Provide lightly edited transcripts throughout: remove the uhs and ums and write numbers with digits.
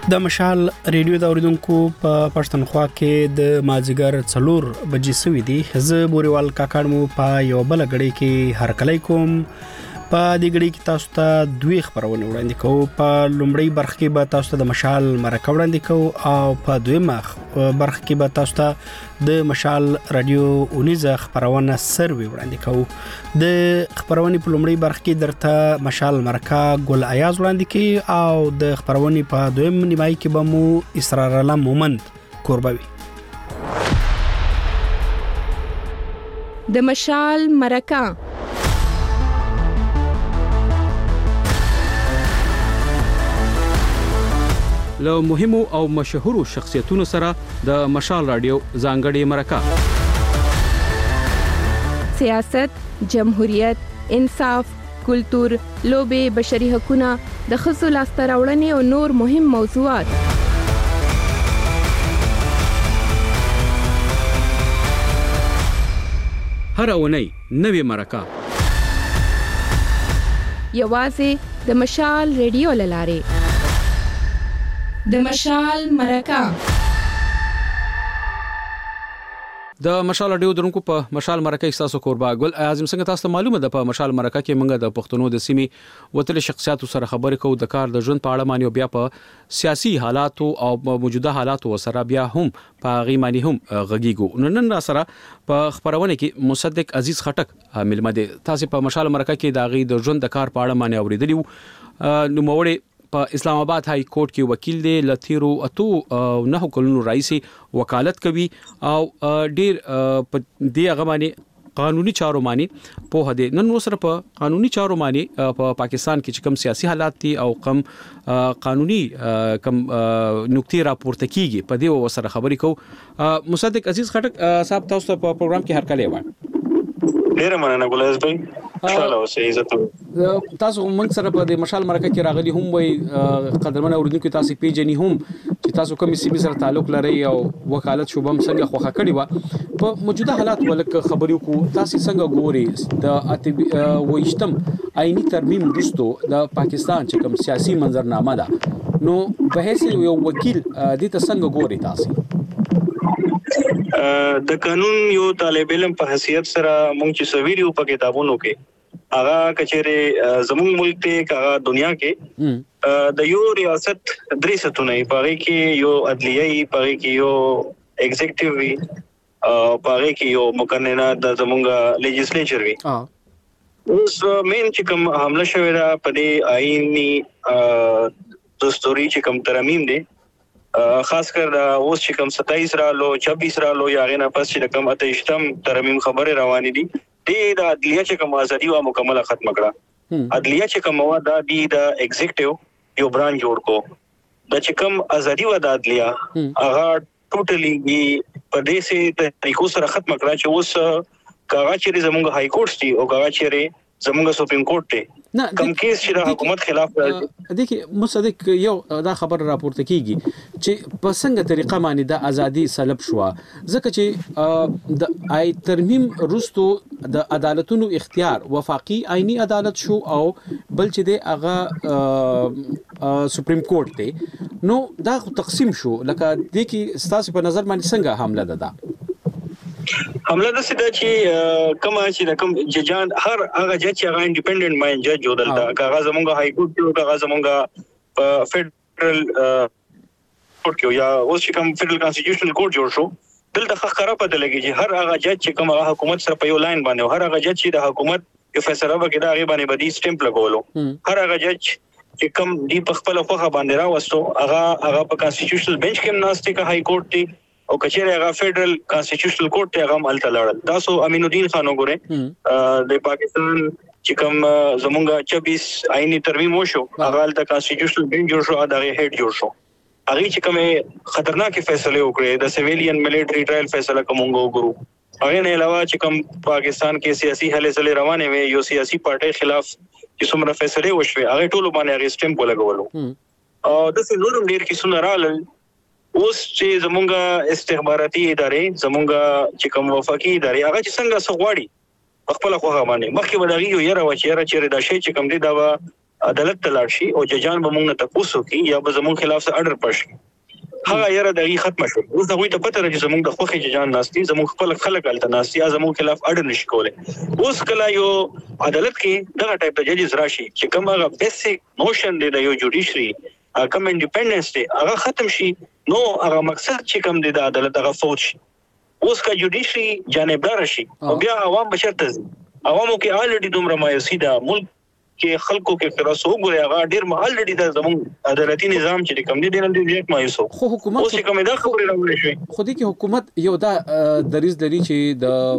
د مشال ریډیو د اوریدونکو په پښتونخوا کې د مازیګر 4 بجې سوي دي. زه بوريوال کاکړ مو په یو بل غړي کې هرکلی کوم. په دې غړي کې تاسو ته دوی خبرونه وړاندې کوو. په لومړی برخه کې به تاسو ته د مشال مرکه وړاندې کوو او په دویمه برخه کې به تاسو ته د مشال رادیو اونیزه خبرونه سروي وړاندې کوو. د خبرونه په لومړی برخه کې درته مشال مرکه ګل ایاز وړاندې کوي او د خبرونه په دویم نیمای کې به مو اسرار الله مومند قربوي. د مشال مرکه له مهمو او مشهورو شخصیتونو سره د مشال رادیو ځانګړې مرکه. سیاست، جمهوریت، انصاف، کلتور، لوبې، بشري حقوقونه، د ښځو لاسته راوړنې او نور مهم موضوعات. هر اونۍ نوې مرکه یوازې د مشال ریډیو لاره. د مشال مرکه د مشال رادیو درونکو په مشال مرکه تاسو قربا ګل اعظم څنګه تاسو معلومه ده په مشال مرکه کې موږ د پښتنو د سیمې وتل شخصیتو سره خبرې کوو د کار د ژوند په اړه مانی او بیا په سیاسي حالاتو او موجوده حالاتو سره بیا هم په غیمانی هم غږیګو. نن را سره په خبرونه کې مصدق عزیز خټک ملمه ده. تاسو په مشال مرکه کې د غي د ژوند د کار په اړه مانی اوریدلی نو موړي په اسلام آباد های کورټ کې وکیل دی. لتیرو اتو نه کلونو رئیسي وکالت کوي او ډیر په دې غمانه قانوني چارو باندې په هده نن وسره په قانوني چارو باندې په پاکستان کې کوم سیاسي حالات دي او کوم قانوني کوم نقطې راپورته کیږي په دې وسره خبرې کو. مصدق عزیز خټک صاحب تاسو په پروګرام کې هرکلی وای. ډیر مننه ګلز بھائی. انشاءالله اوسې عزت تاسو موږ سره په د مشال مرکه کې راغلي هم وای قدرمن اوریدونکو تاسو پیژنې هم چې تاسو کوم سیمه سره تعلق لري او وکالت شوبم څنګه خوخه کړی و په موجوده حالات ولک خبرو کو تاسو څنګه ګوري د وایشتم آئینی ترمیم وروسته د پاکستان چې کوم سیاسي منظرنامه ده نو په هیڅ یو وکیل د څنګه ګوري تاسو د قانون یو طالب علم په حیثیت سره مونږ چې سویریو په کتابونو کې هغه کچېره زموږ ملک ته هغه دنیا کې د یو ریاست درې ستونه پاره کې یو عدلیه پاره کې یو ایگزیکټیو وی پاره کې یو مقننه د زموږ لیجسلیچر وی. اوس مین چې کوم حمله شوی را په دې آئینی دستوري چې کوم ترمیم دي خاص کر اوس چې کوم 27 رالو 26 رالو یا غینه پس چې کوم 28م ترمیم خبره روانې دي د عدلیه چې کوم ازادي او مکمله ختم کړه. عدلیه چې کوم و د ایگزیکټیو یو برانچ جوړ کو د چې کوم ازادي و د عدلیه هغه ټوټلی په دې سي طریقو سره ختم کړه چې اوس کاغذ چې زموږ هاي کورټ دي او کاغذ چې زموږ سپریم کورټ دی کوم کیس چې د حکومت خلاف راځي. دغه مصدق یو دا خبر راپورته کیږي چې په څنګه طریقه باندې د ازادي سلب شو ځکه چې د آی ترمیم رستو د عدالتونو اختیار وفاقي آئینی عدالت شو او بل چې د هغه سپریم کورټ دی نو دا تقسیم شو لکه د کی ستاسو په نظر باندې څنګه حمله ده حمله د سده چې کوم چې د کوم ججان هر هغه جج چې هغه انډیپندنت ماین جج جوړل دا کاغذ زمونږه هاي کورټ کې کاغذ زمونږه فدرل کورټ کې یا اوس چې کوم فدرل کانسټیټیوشنل کورټ جوړ شو دلته خبره پته لګي چې هر هغه جج چې کوم حکومت سره په یو لاین باندې هر هغه جج چې د حکومت یو فیصله وکړي دا غي باندې بدی سټمپ لګولو هر هغه جج چې کوم دی په خپل خوخه باندې راوستو هغه په کانسټیټیوشنل بنچ کې ناشته کا هاي کورټ دی او کچېره هغه فدرل کانسټیټیوشنل کورټ ته هغه ملته لاړل. تاسو امین الدین خان وګوره د پاکستان چې کوم زمونږه 26 آئینی ترمیم وشو هغه د کانسټیټیوشنل بنچ جوړ شو دا هډ جوړ شو هغه چې کوم خطرناک فیصله وکړي د سیویلین ملټری ټرایل فیصله کومو وګورو هغه نه علاوه چې کوم پاکستان کې سیاسي هلې ځلې روانه وي یو سیاسي پارټي خلاف چې څومره فیصله وشوي هغه ټول باندې هغه سټمپ ولګولو او د څه نورم ډیر کې سنرال اوس چې زمونږه استخباراتي ادارې زمونږه چې کوم وفاقي ادارې هغه چې څنګه سغواړي خپل خوغه باندې مخکې وداغي یو یره و چې یره چې دا شی چې کوم دی دا عدالت تلاړ شي او ججان به موږ ته پوسو کی یا به زموږ خلاف څه اډر پښ هغه یاره دغه ختم شو. اوس دغه ته پته راځي زموږ د خوخه ججان ناشتي زموږ خپل خلک الته ناشتي زموږ خلاف اډر نشي کوله. اوس کله یو عدالت کې دغه ټایپ د ججز راشي چې کوم هغه بیسیک نوشن دی د یو جوډیشري کوم انډیپندنس دی هغه ختم شي نو هغه مقصد چې کوم دی د عدالت هغه فوت شي. اوس کا جوډیشري جانبدار شي او بیا عوام بشرته عوامو کې الریډي دومره مایوسی ده ملک کې خلکو کې خلاص وګوري هغه ډیر الریډي د زموږ عدالتي نظام چې کوم دي ډیر مایوسو. خو حکومت اوس کومه دا خبره راوړې شوې خو دې کې حکومت یو دا دریز لري چې د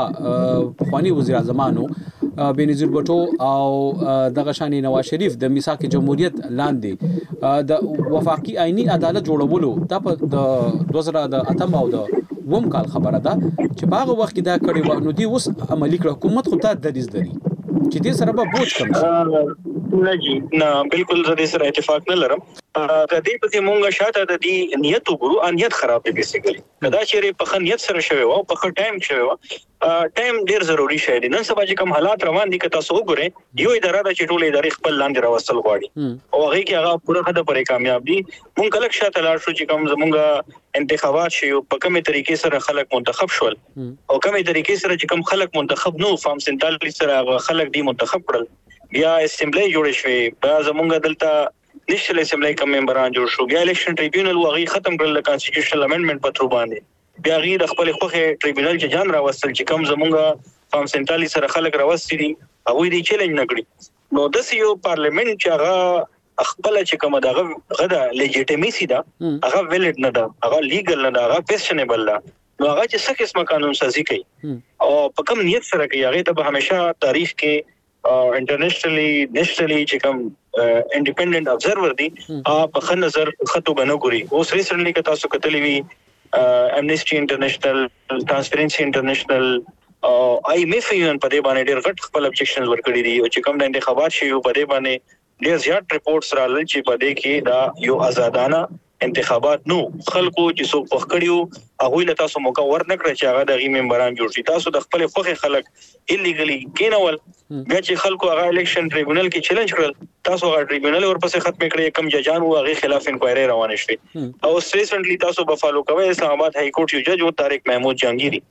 پخوانی وزیر اعظمانو بنظیر بټو او دغه شانی نواز شریف د میثاق جمهوریت لاندې د وفاقي آئینی عدالت جوړولو دا په د 2008 او د ووم کال خبره ده چې په هغه وخت کې دا کړي و نو دی اوس عملی کړ حکومت خو دا دریز لري چې دې سره به بوج کم شي. نه جی نه بالکل زه دې سره اتفاق نه لرم. د دې په موږ شاته د دې نیت وګورو نیت خراب دی بیسیکلی دا چې په نیت سره شوی او په ټایم شوی ټایم ډیر ضروری شی دی. نن سبا چې کوم حالات روان دي که تاسو وګورئ یو اداره د چټولې ادارې خپل لاندې راوستل غواړي او هغه کې هغه پوره خده پرې کامیاب دي. مونږ کله شاته لاړ شو چې کوم زمونږ انتخابات شي په کومه طریقې سره خلک منتخب شول او کومه طریقې سره چې کوم خلک منتخب نو فارم 47 سره خلک دی منتخب کړل بیا اسمبلی جوړ شوی بیا زمونږ دلته نشل اسمبلی کوم ممبران جوړ شو بیا الیکشن ټریبیونل وغي ختم کړل کانسټیټیوشنل امندمنت په تر باندې بیا غي د خپل خوخه ټریبیونل چې جان راوستل چې کوم زمونږ فارم 47 سره خلک راوستي دي هغه دې چیلنج نکړي نو د سیو پارلیمنت چې هغه خپل چې کوم دغه غدا لیجیټیمیسي دا هغه ویلډ نه دا هغه لیګل نه دا هغه کوېسچنبل دا نو هغه چې څه قسمه قانون سازي کوي او په کوم نیت سره کوي هغه ته به همیشه تاریخ کې انټرنیشنلی نیشنلی چې کوم انډیپندنت ابزرور دي په خن نظر خطو غنو ګوري اوس ریسنټلی که تاسو کتلې وی امنیسټي انټرنیشنل ټرانسپیرنسي انټرنیشنل او آی ایم ایف یو په دې باندې ډېر غټ خپل ابجیکشنز ورکړي دي او چې کوم د انتخابات شي په دې باندې ډېر زیات ریپورتس راغلي چې په دې کې دا یو آزادانه انتخابات نو خلکو چې څوک پخکړیو هغه له تاسو موقع ورنکړي چې هغه د غي ممبران جوړ شي تاسو د خپل خوخه خلک ایلیګلی کینول بیا چې خلکو هغه الیکشن ټریبیونل کې چیلنج کړل تاسو هغه ټریبیونل ورپسې ختم کړی کم ججان او هغه خلاف انکوایری روانه شوه او ریسنټلی تاسو به فالو کوئ اسلام آباد های کورټ یو جج او طارق محمود جهانگیری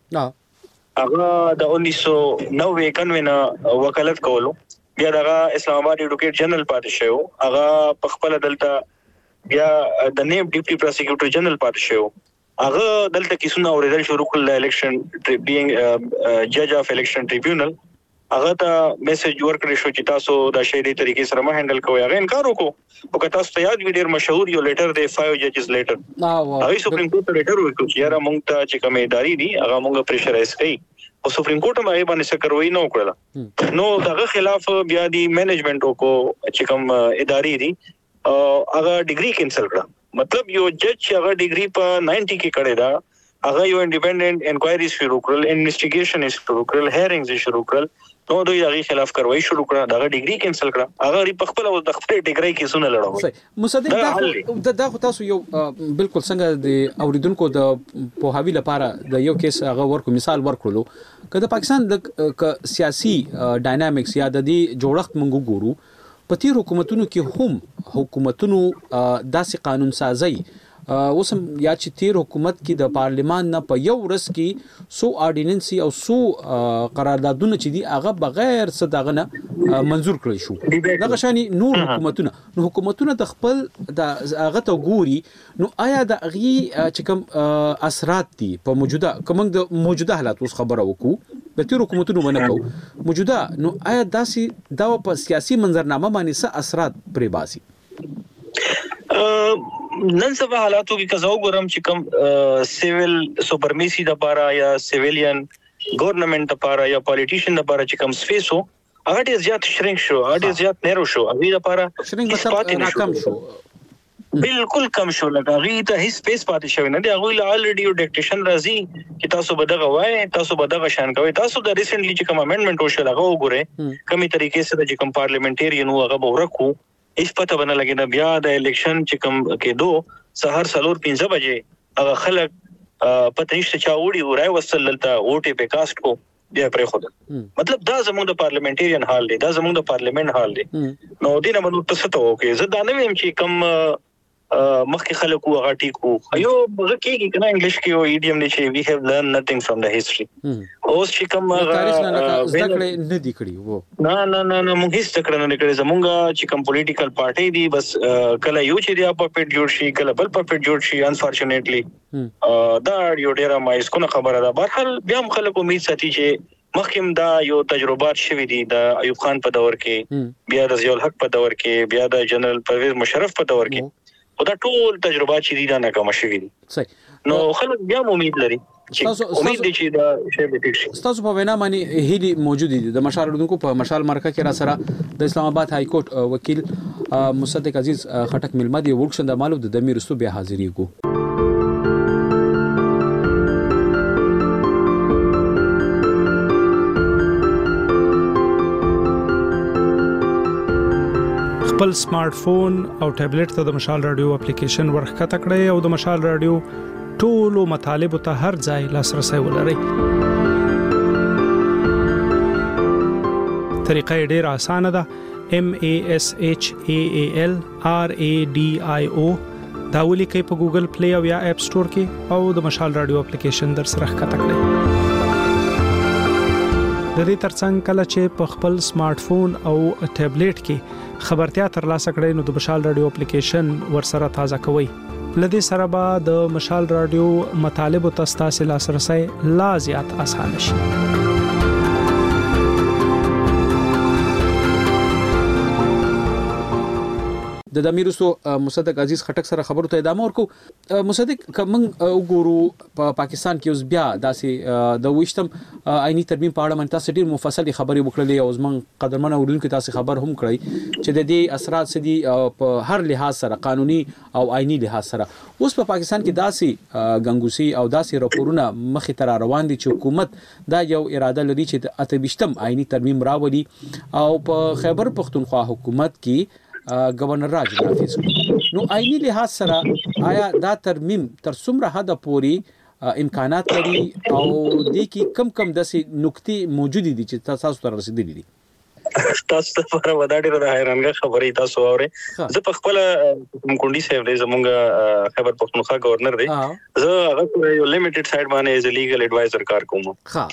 هغه د 1990 کنوینه وکالت کولو بیا دغه اسلام آباد ایډوکیټ جنرال پاتې شو هغه په خپل دلته بیا د نیب ډیپټي پروسیکیوټر جنرال پاتې شو هغه دلته کیسونه اوریدل شروع کړل الیکشن بینګ جج اف الیکشن ټریبیونل هغه ته میسج ورکړی شو چې تاسو د شهري طریقې سره ما هندل کوی هغه انکار وکړو او که تاسو ته یاد وي ډیر مشهور یو لیټر دی 5 ججز لیټر هغه سپریم کورټ ته لیټر ورکړو چې یاره مونږ ته چې کومه ادارې دي هغه مونږ پریشرایز کړي او سپریم کورټ هم هغه باندې سکروي نه وکړه نو دغه خلاف بیا دی منیجمنت کو چې کوم ادارې دي هغه ډیګري کینسل کړه مطلب یو جج چې هغه ډیګري په 90 کې کړی دا هغه یو انډیپندنت انکوایریز شروع کړل انویسټیګیشن شروع کړل هیرینګز شروع کړل نو دوی هغه خلاف کاروایی شروع کړه دا ډیګري کینسل کړه هغه په خپل د خپل ډیګري کې سونه لړاو مصدق دا تاسو یو بالکل څنګه د اوریدونکو د پوهاوی لپاره د یو کیس هغه ورکو مثال ورکړلو که د پاکستان د سیاسي ډاینامیکس یا د دې جوړښت منګو ګورو په تیر حکومتونو کې هم حکومتونو داسې قانون سازي اوسم یا چې تیر حکومت کې د پارلیمان نه په یو ورځ کې سو آرډیننسي او سو قراردادونه چې دي هغه بغیر څه دغه نه منزور کړی شو دغه شانی نور حکومتونه د خپل د هغه ته ګوري نو آیا د غي چې کوم اثرات دي په موجوده کوم د موجوده حالات اوس خبره وکړو د تیر حکومتونو باندې کو موجوده نو آیا داسې دا په سیاسي منظرنامه باندې څه اثرات پرې باسي نن سبا حالاتو کې کزاو ګورم چې کوم سیویل سپرمیسی د لپاره یا سیویلین ګورنمنت لپاره یا پالیټیشن لپاره چې کوم سپیس وو هغه ډیر زیات شرینک شو هغه ډیر زیات نیرو شو هغه لپاره شرینک مطلب کم شو بالکل کم شو لکه هغه ته هیڅ سپیس پاتې شوی نه دی هغه له الریډي یو ډیکټیشن راځي چې تاسو بدغه وای تاسو بدغه شان کوي تاسو د ریسنټلی چې کوم امندمنت وشو هغه وګورئ کومي طریقې سره چې کوم پارلیمنټریان هغه به ورکو هیڅ پته بنه لګی دا بیا د الیکشن چې کوم کېدو سحر 4:15 بجې هغه خلک پته نشته چا وړي ورای وصل لته ووټې په کاست کو بیا پرې خود مطلب دا زموږ د پارلیمنټریان حال دی دا زموږ د پارلیمنت حال دی نو دینه باندې تاسو ته وکي زه دا نه ویم چې کم مخکې خلکو هغه ټیکو ایو هغه کېږي کنه انګلیش کې او ایډیم دی چې we have learned nothing from the history اوس چې کوم تاریخ نه زده کړې نه دی کړی وو نه موږ هیڅ زده کړې نه کړې زمونږ چې کوم پولیټیکل پارټي دی بس کله یو چې دی په پټ جوړ شي کله بل په پټ جوړ شي انفورچونټلی دا یو ډیره مایس کو خبره ده بهرحال بیا هم خلک امید ساتي چې مخکې دا یو تجربات شوي دي د ایوب خان په دور کې بیا د ضیاء الحق په دور کې بیا د جنرال پرویز مشرف په دور کې دا ټول تجربات چې دي دا ناکام شوي دي صحیح نو خلک بیا امید لري چې امید دي چې دا شی به ټیک شي تاسو په وینا باندې هلي موجود دي د مشال اردوونکو په مشال مرکه کې را سره د اسلام آباد های کورټ وکیل مصدق عزیز خټک ملما دی ورکشن د مالو د دمیر رسو بیا حاضرې کو خپل سمارټ فون او ټابلیټ ته د مشال رادیو اپلیکیشن ورخته کړئ او د مشال رادیو ټولو مطالب ته هر ځای لاسرسي ولرئ. طریقه ډیره اسانه ده. MASHAALRADIO دا ولیکئ په ګوګل پلی او یا اپ سٹور کې او د مشال رادیو اپلیکیشن در سره ښکته کړئ. د دې ترڅنګ کله چې په خپل سمارټ فون او ټابلیټ کې خبرتیا ترلاسه کړئ نو د مشال رادیو اپلیکیشن ورسره تازه کوئ. لدې سره به د مشال رادیو مطالب او تاسو لاسرسي لا زیات اسانه شي. د دمیرسو مصدق عزیز خټک سره خبرو ته ادامه ورکو. مصدق کوم وګورو په پاکستان کې اوس بیا داسې د وشتم آئینی ترمیم په اړه من تاسو ډیر مفصل خبرې وکړلې او زمون قدرمن اوریدونکو تاسو خبر هم کړی چې د دې اثرات سدي په هر لحاظ سره قانوني او آئینی لحاظ سره اوس په پاکستان کې داسې غنګوسی او داسې راپورونه مخې تر روان دي چې حکومت دا یو اراده لري چې د 28م آئینی ترمیم راولي او په خیبر پختونخوا حکومت کې گورنر راج نافذ نو آئینی لحاظ سره آیا دا ترمیم تر څومره حد پورې امکانات لري او د کی کم داسې نقطې موجود دي چې تاسو ته رسیدلي دي؟ تاسو ته پر ودا ډیره حیرانګه خبرې تاسو اورئ. زه په خپل کونډي صاحب دی زمونږ خیبر پختونخوا گورنر دی. زه هغه یو لیمیټډ سایډ باندې ایز لیګل ایڈوایزر کار کوم.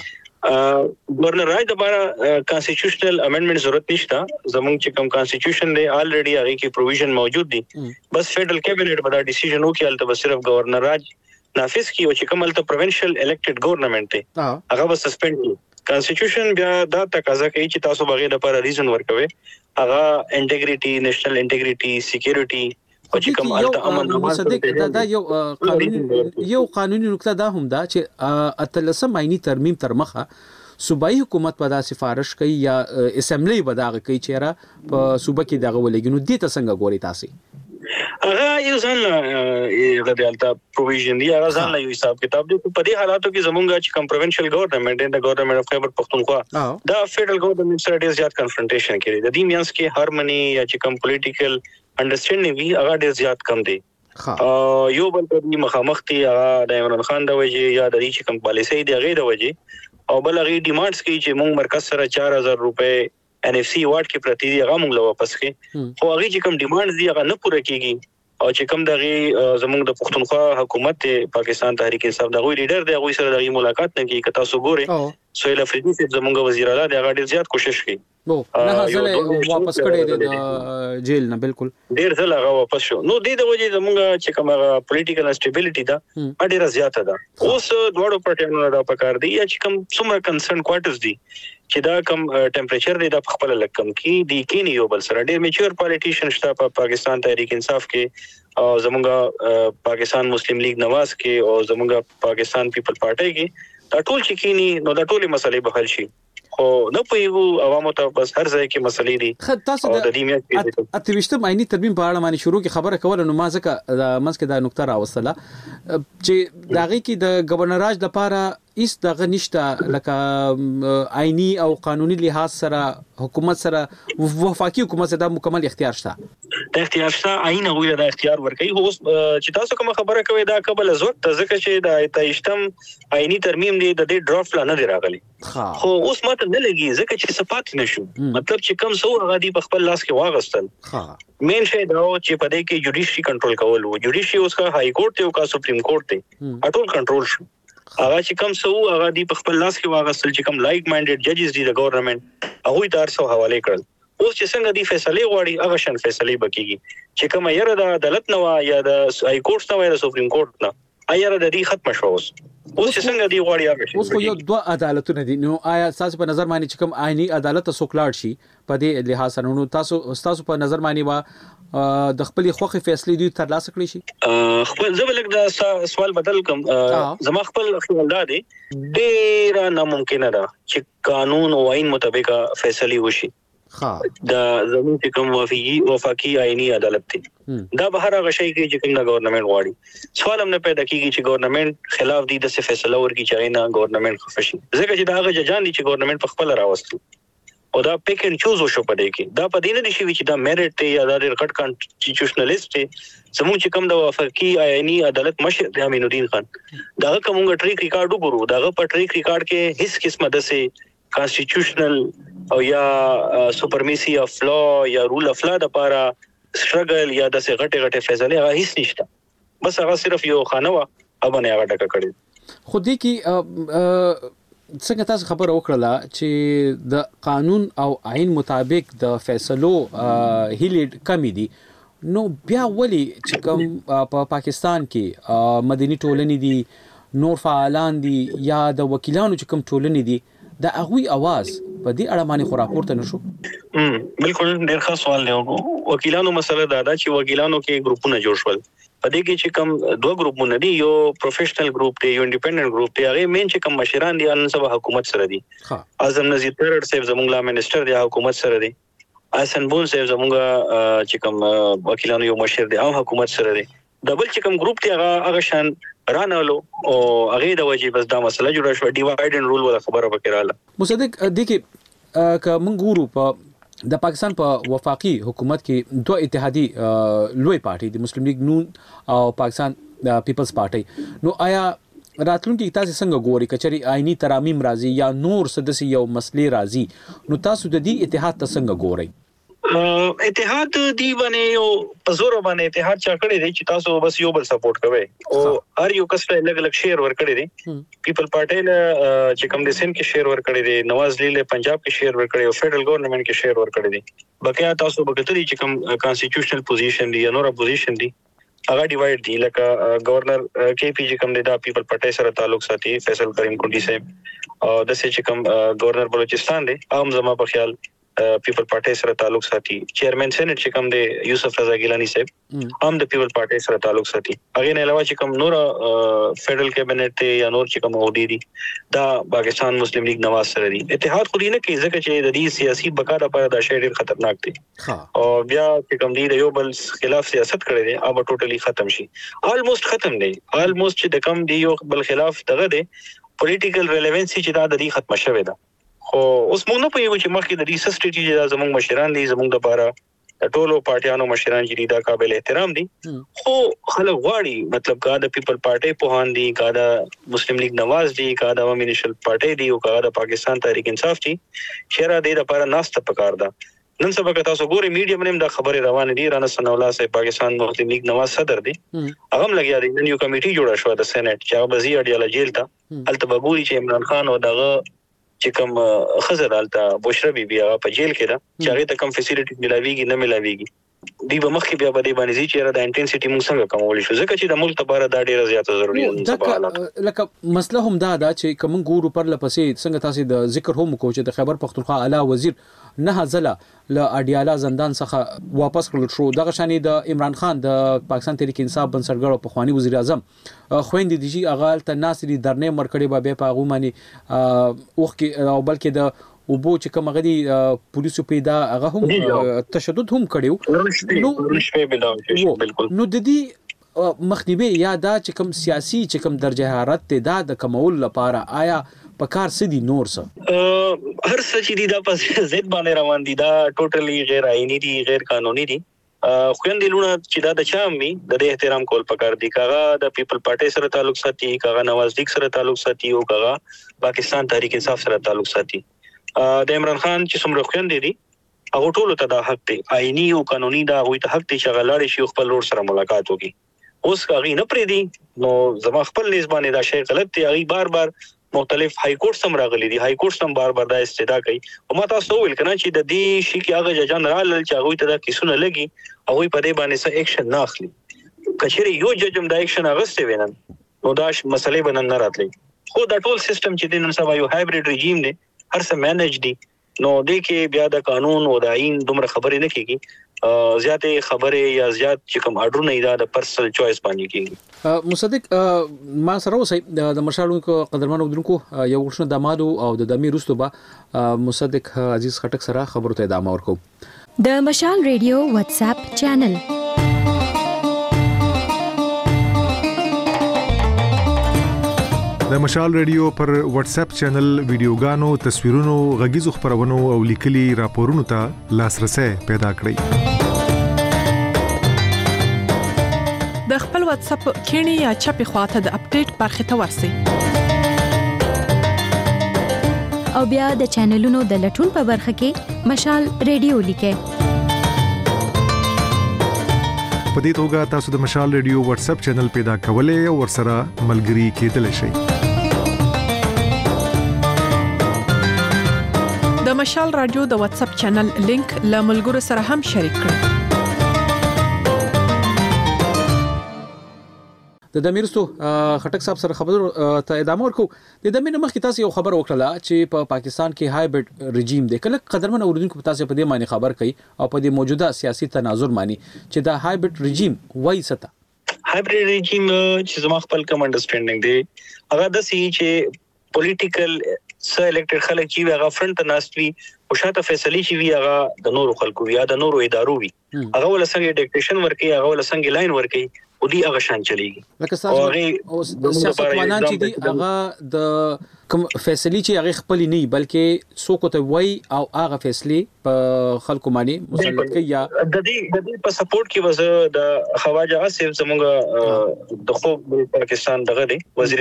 گورنر راج دوباره کانسټیټیوشنل امندمنت ضرورت نشته. زمونږ چې کوم کانسټیټیوشن دی الریډي هغه کې پروویژن موجود دي. بس فیډرل کابینټ به دا ډیسیژن وکړي البته صرف گورنر راج نافذ کی او چې کوم الته پروینشل الیکټډ گورنمنت دی هغه به سسپند کی. کانسټیټیوشن بیا دا تقاضا کوي چې تاسو بغیر د پر ریزن ورکوي هغه انټیګریټي نېشنل انټیګریټي سکیورټي او چې کوم الته امن مصدق دا یو قانوني نقطه دا هم دا چې اتلسم آئینی ترمیم تر مخه صوبایي حکومت په دا سفارش کوي یا اسمبلی به دا کوي چې را په صوبه کې دغه ولګینو دي تاسو څنګه ګوري تاسو؟ هغه یو ځان غوډیالتا پروویژن دی هغه ځان له حساب کتاب دی په دې حالاتو کې زمونږ چې کوم پروینشل ګورنمنت دی د ګورنمنت اف خیبر پختونخوا دا فیډرل ګورنمنت سره ډیر زیات کنفرنټیشن کوي. د دې میانس کې هارمونی یا چې کوم پولیټیکل انډرسټینډینګ وی هغه ډیر زیات کم دی. یو بل په مخامخ دی هغه د عمران خان د وجه یا د دې چې کوم پالیسي دی هغه د وجه او بل هغه ډیمانډز کوي چې موږ مرکز سره 4000 روپے NFC واټ کې پرتی دی هغه موږ له واپس کړي خو هغه چې کوم ډیمانډز دی هغه نه پوره کیږي او چې کوم دغه زموږ د پښتونخوا حکومت پاکستان تحریک انصاف دغه لیډر دی هغه سره دغه ملاقات نه کوي. که تاسو ګورئ سہیل افریدی صاحب زموږ وزیر اعلی دی هغه ډیر زیات کوشش کوي نه ځله واپس کړي د جیل نه بالکل ډیر ځله هغه واپس شو. نو د دې وجه زموږ چې کوم پولیټیکل انسټیبিলিټی دا ډیره زیاته ده. اوس دوړو پټیانو دا پکار دی چې کوم څومره کنسرن کوارټرز دي چې دا کم ټمپریچر دی د خپل لکم کې دی کې نه یو بل سره ډیر میچور پالیټیشن شته په پاکستان تحریک انصاف کې او زموږ پاکستان مسلم لیگ نواز کې او زموږ پاکستان پیپل پارټي کې دا ټول چې کینی نو دا ټولې مسلې به حل شي خو نه پوهیږو عوامو ته بس هر ځای کې مسلې دي. تاسو د دې اتويشتم آئینی ترمیم په اړه باندې شروع کې خبره کوله نو ما ځکه د منځ کې دا نقطه راوستله چې داغه کې د گورنر راج لپاره ایس دغه نشته لکه آئینی او قانوني لحاظ سره حکومت سره وفاقي حکومت سره د مکمل اختیار شته. د اختیار شته آئین غوړه د اختیار ورکړي. هو چې تاسو کوم خبره کوي دا قبل از وخت ځکه چې د 28م آئینی ترمیم دی د دې ډرافټ لا نه دی راغلی خو اوس ماته نه لګي ځکه چې صفات نشو مطلب چې کم سو هغه دی په خپل لاس کې واغستل مین شی دا چې په دې کې جوډیشري کنټرول کول وو جوډیشري اوس کا هاي کورټ ته او کا سپریم کورټ ته ټول کنټرول شو هغه چې کم سو هغه دی په خپل لاس کې واغستل چې کم لایک مایندډ ججز دي د ګورنمنت هغه تار سو حواله کړل اوس چې څنګه دی فیصله غواړي هغه شان فیصله بکیږي چې کوم یره د عدالت نو یا د هاي کورټ نو یا د سپریم کورټ نو ایره د دې ختم شو اوس څنګه دی غواړي هغه اوس خو یو دوه عدالتونه دي نو آیا تاسو په نظر باندې چې کوم آئینی عدالت سوکلاړ شي په دې لحاظ سره نو تاسو په نظر باندې وا د خپل خوخي فیصله دی تر لاسه کړی شي خپل زبلک دا سوال بدل کوم زما خپل خیال دا دی ډیر ناممکن ده چې قانون او آئین مطابق فیصله وشي دا زموږ چې کوم وفاقي آئینی عدالت دی دا به هر هغه شی کې چې کوم د ګورنمنت غواړي سوال هم نه پیدا کیږي چې ګورنمنت خلاف دي د څه فیصله ورکړي چې نه ګورنمنت خفشي ځکه چې دا هغه ججان دي چې ګورنمنت په خپل راوستي او دا پیک اینڈ چوز وشو پدې کې دا پدې نه دي چې دا میرټ ته یا دا ریکټ کانسټیټیوشنلیست زموږ چې کوم د وفاقي آئینی عدالت مشر دی امین الدین خان دا کومه ټریک ریکارډ وګورو دا په ټریک ریکارډ کې هیڅ قسمه د سه کانسټیټیوشنل او یا سپرمیسی اف لا یا رول اف لا د پاره سټرګل یا د څه غټه فیصله هغه هیڅ نشته بس هغه صرف یو خانه وا ابنه هغه ټکه کړی خو دې کې څنګه تاسو خبر وکړه چې د قانون او آئین مطابق د فیصلو هیلې کمی دي نو بیا ولی چې کوم په پاکستان کې مدني ټولنې دي نور فعالان دي یا د وکیلانو چې کوم ټولنې دي دا هغوی आवाज په دې اړه باندې خورا پورته نشو بالکل ډېر ښه سوال دی وکیلانو مسله دا ده چې وکیلانو کې ګروپونه جوړ شول په دې کې چې کوم دوه ګروپونه دي یو پروفیشنل ګروپ دی یو انډیپندنت ګروپ دی هغه مین چې کوم مشران دي ان سبا حکومت سره دي اعظم نذیر ترړ صاحب زموږ لا منسٹر دی حکومت سره دی احسن بون صاحب زموږ چې کوم وکیلانو یو مشر دی او حکومت سره دی ډبل چې کوم ګروپ دی هغه شان رانالو او هغه د وجې بس دا مسله جوړه شو ډیوایډ اینڈ رول ولا خبره وکړاله مصدق د کې ک موږ ګورو په د پاکستان په وفاقي حکومت کې دوه اتحادي لوی پارټي د مسلم لیگ نون او پاکستان پیپلز پارټي نو آیا راتلونکي تاسو څنګه ګوري کچري آئینی ترامیم راځي یا نور سدسي یو مسلې راځي نو تاسو د دې اتحاد څنګه ګوري اتحاد دی باندې یو پزور باندې اتحاد چا کړی دی چې تاسو بس یو بل سپورټ کوئ او هر یو کس له الګ الګ شیر ور کړی دی پیپل پارټي له چې کوم د سین کې شیر ور کړی دی نواز لی له پنجاب کې شیر ور کړی او فدرل ګورنمنت کې شیر ور کړی دی بقیا تاسو وګورئ چې کوم کانسټیټیوشنل پوزیشن دی یا نور اپوزیشن دی هغه ډیوایډ دی لکه گورنر کې پی چې کوم د پیپل پارټي سره تعلق ساتي فیصل کریم کونډي صاحب او د څه چې کوم گورنر بلوچستان دی عام زما په خیال پیپل پارټي سره تعلق ساتي چیرمن سېنات چې کوم دی یوسف رضا ګیلانی صاحب هم د پیپل پارټي سره تعلق ساتي هغه نه علاوه چې کوم نور فدرل کابینټ ته یا نور چې کوم اودي دي دا پاکستان مسلم لیگ نواز سره دي اتحاد خو دې نه کوي ځکه چې د دې سیاسي بقا لپاره دا شی ډیر خطرناک دی او بیا چې کوم دی د یو بل خلاف سیاست کړی دی او ټوټلی ختم شي آلموست ختم دی آلموست چې د کوم دی یو بل خلاف دغه دی پولیټیکل ریلیونسي چې دا د دې ختم شوه ده خو اوس موږ نه پوهیږو چې مخکې د دې سټریټیجی دا زموږ مشران دي زموږ د لپاره ټولو پارټیانو مشران چې دا قابل احترام دي خو خلک غواړي مطلب کا د پیپل پارټي په هان دي کا د مسلم لیگ نواز دي کا د عوامي نېشنل پارټي دي او کا د پاکستان تحریک انصاف دي شهره د لپاره ناست پکار ده نن سبا که تاسو ګوري میډیا باندې دا خبره روانه دي رانا سن الله صاحب پاکستان مسلم لیگ نواز صدر دي هغه لګیا دي نن یو کمیټي جوړه شو د سېنات چې هغه بزی اډیاله جیل ته التبغوري چې عمران خان او دغه چې کوم خزر حالته بشرا بیبي هغه په جیل کې ده چې هغه ته کوم فیسیلیټي ملاويږي نه ملاويږي دی به مخکې بیا په دې باندې چې د انټنسټي موږ څنګه کمول شو ځکه چې د ملک لپاره دا ډیره زیاته ضروري ده لکه مسله هم دا چې کوم ګورو پر لپسې څنګه تاسو د ذکر هم کو چې د خیبر پختونخوا اعلی وزیر نه ځله ل اډیالا زندان څخه واپس کړل شو دغه شانی د عمران خان د پاکستان تحریک انصاف بنسټګر او پخوانی وزیر اعظم خويندې دي چې اغال ته ناصری درنې مرکړې به په غومانی اوخ کې او بلکې د وبو چې کوم غدي پولیسو پیدا هغه هم تشدد هم کړیو نو د دې مخنیوي یا دا چې کوم سیاسي چې کوم درجه حرارت ته دا د کمول لپاره آیا پکار سدي نور څه هر څه چې دا په ضد باندې روان دي دا ټوټلی غیر آئینی دي غیر قانوني دي خويندې لونه چې دا د چامي د احترام کول پکار دي. کاغه د پیپل پارټي سره تعلق ساتي، کاغه نواز لیگ سره تعلق ساتي او کاغه پاکستان تحریک انصاف سره تعلق ساتي. د عمران خان چې څومره خويندې دي هغه ټول ته دا حق دی، آئینی او قانوني دا غوي ته حق دی چې غلاړي شي خپل لور سره ملاقات وکړي. اوس هغه نه پرې دي نو زما خپل نسبانه دا شی غلط دی. هغه بار بار مختلف های کورټ سم راغلي دي، های کورټ سم بار بار دا استدا کوي او ما تاسو ویل کنه چې د دې شي کې هغه ججان رالل چې هغه ته دا کیسونه لګي هغه په دې باندې څه اکشن نه اخلي. کچېری یو ججم دا اکشن اغسته وینن نو دا مسلې بنن نه راتلی. خو دا ټول سیستم چې د نن سبا یو هایبرید رژیم دی، هر څه مینج دی، نو دې کې بیا د قانون او د آئین دومره خبرې نه کیږي. زیاتې خبرې یا زیات چې کوم اډر نه دا د پرسنل چويس باندې کیږي. مصدق ما سره اوسئ د مشالونکو قدرمنو ودونکو یو ورشنه دمادو او د دمیر رستو با مصدق عزیز خټک سره خبرو ته ادامه ورکو. د مشال ریډیو واتس اپ چینل د مشال ریډیو پر واتس اپ چینل ویډیوګانو، تصویرونو، غږیزو خبرونو او لیکلي راپورونو ته لاسرسي پیدا کړئ. د خپل واتس اپ کینی یا چپی خواته د اپډیټ برخه ته ورسئ او بیا د چینلونو د لټون په برخه کې مشال ریډیو لیکئ. په دې توګه تاسو د مشال ریډیو واتس اپ چینل پیدا کولای او ورسره ملګري کېدلی شئ. د مشال رادیو د واتس اپ چینل لینک له ملګرو سره هم شریک کړئ. د دمیرستو خټک صاحب سره خبرو ته ادامه ورکو. د دمینه مخکې تاسو یو خبر وکړه چې په پاکستان کې هایبرید رژیم دی. کله قدرمن اوریدونکو تاسو په دې معنی خبر کړي او په دې موجوده سیاسي تناظر معنی چې دا هایبرید رژیم وایي ستا هایبرید رژیم چې زما خپل کوم انډرستانډینګ دی هغه د سی چې پولیټیکل سه الیکټډ خلک چې هغه فرنٹ ناستوي او شاته فیصله شي وی هغه د نورو خلکو یا د نورو ادارو وی هغه ول څنګه ډیکټیشن ورکي، هغه ول څنګه لاین ورکي او دی هغه شان چلیږي. لکه تاسو سیاستوالان چې دی هغه د کوم فیصله چې هغه خپل نه بلکې څوک ته وای او هغه فیصله په خلکو باندې مسلط کوي یا د دې په سپورټ کې وزه د خواجه آصف زموږ د خوب پاکستان دغه دی وزیر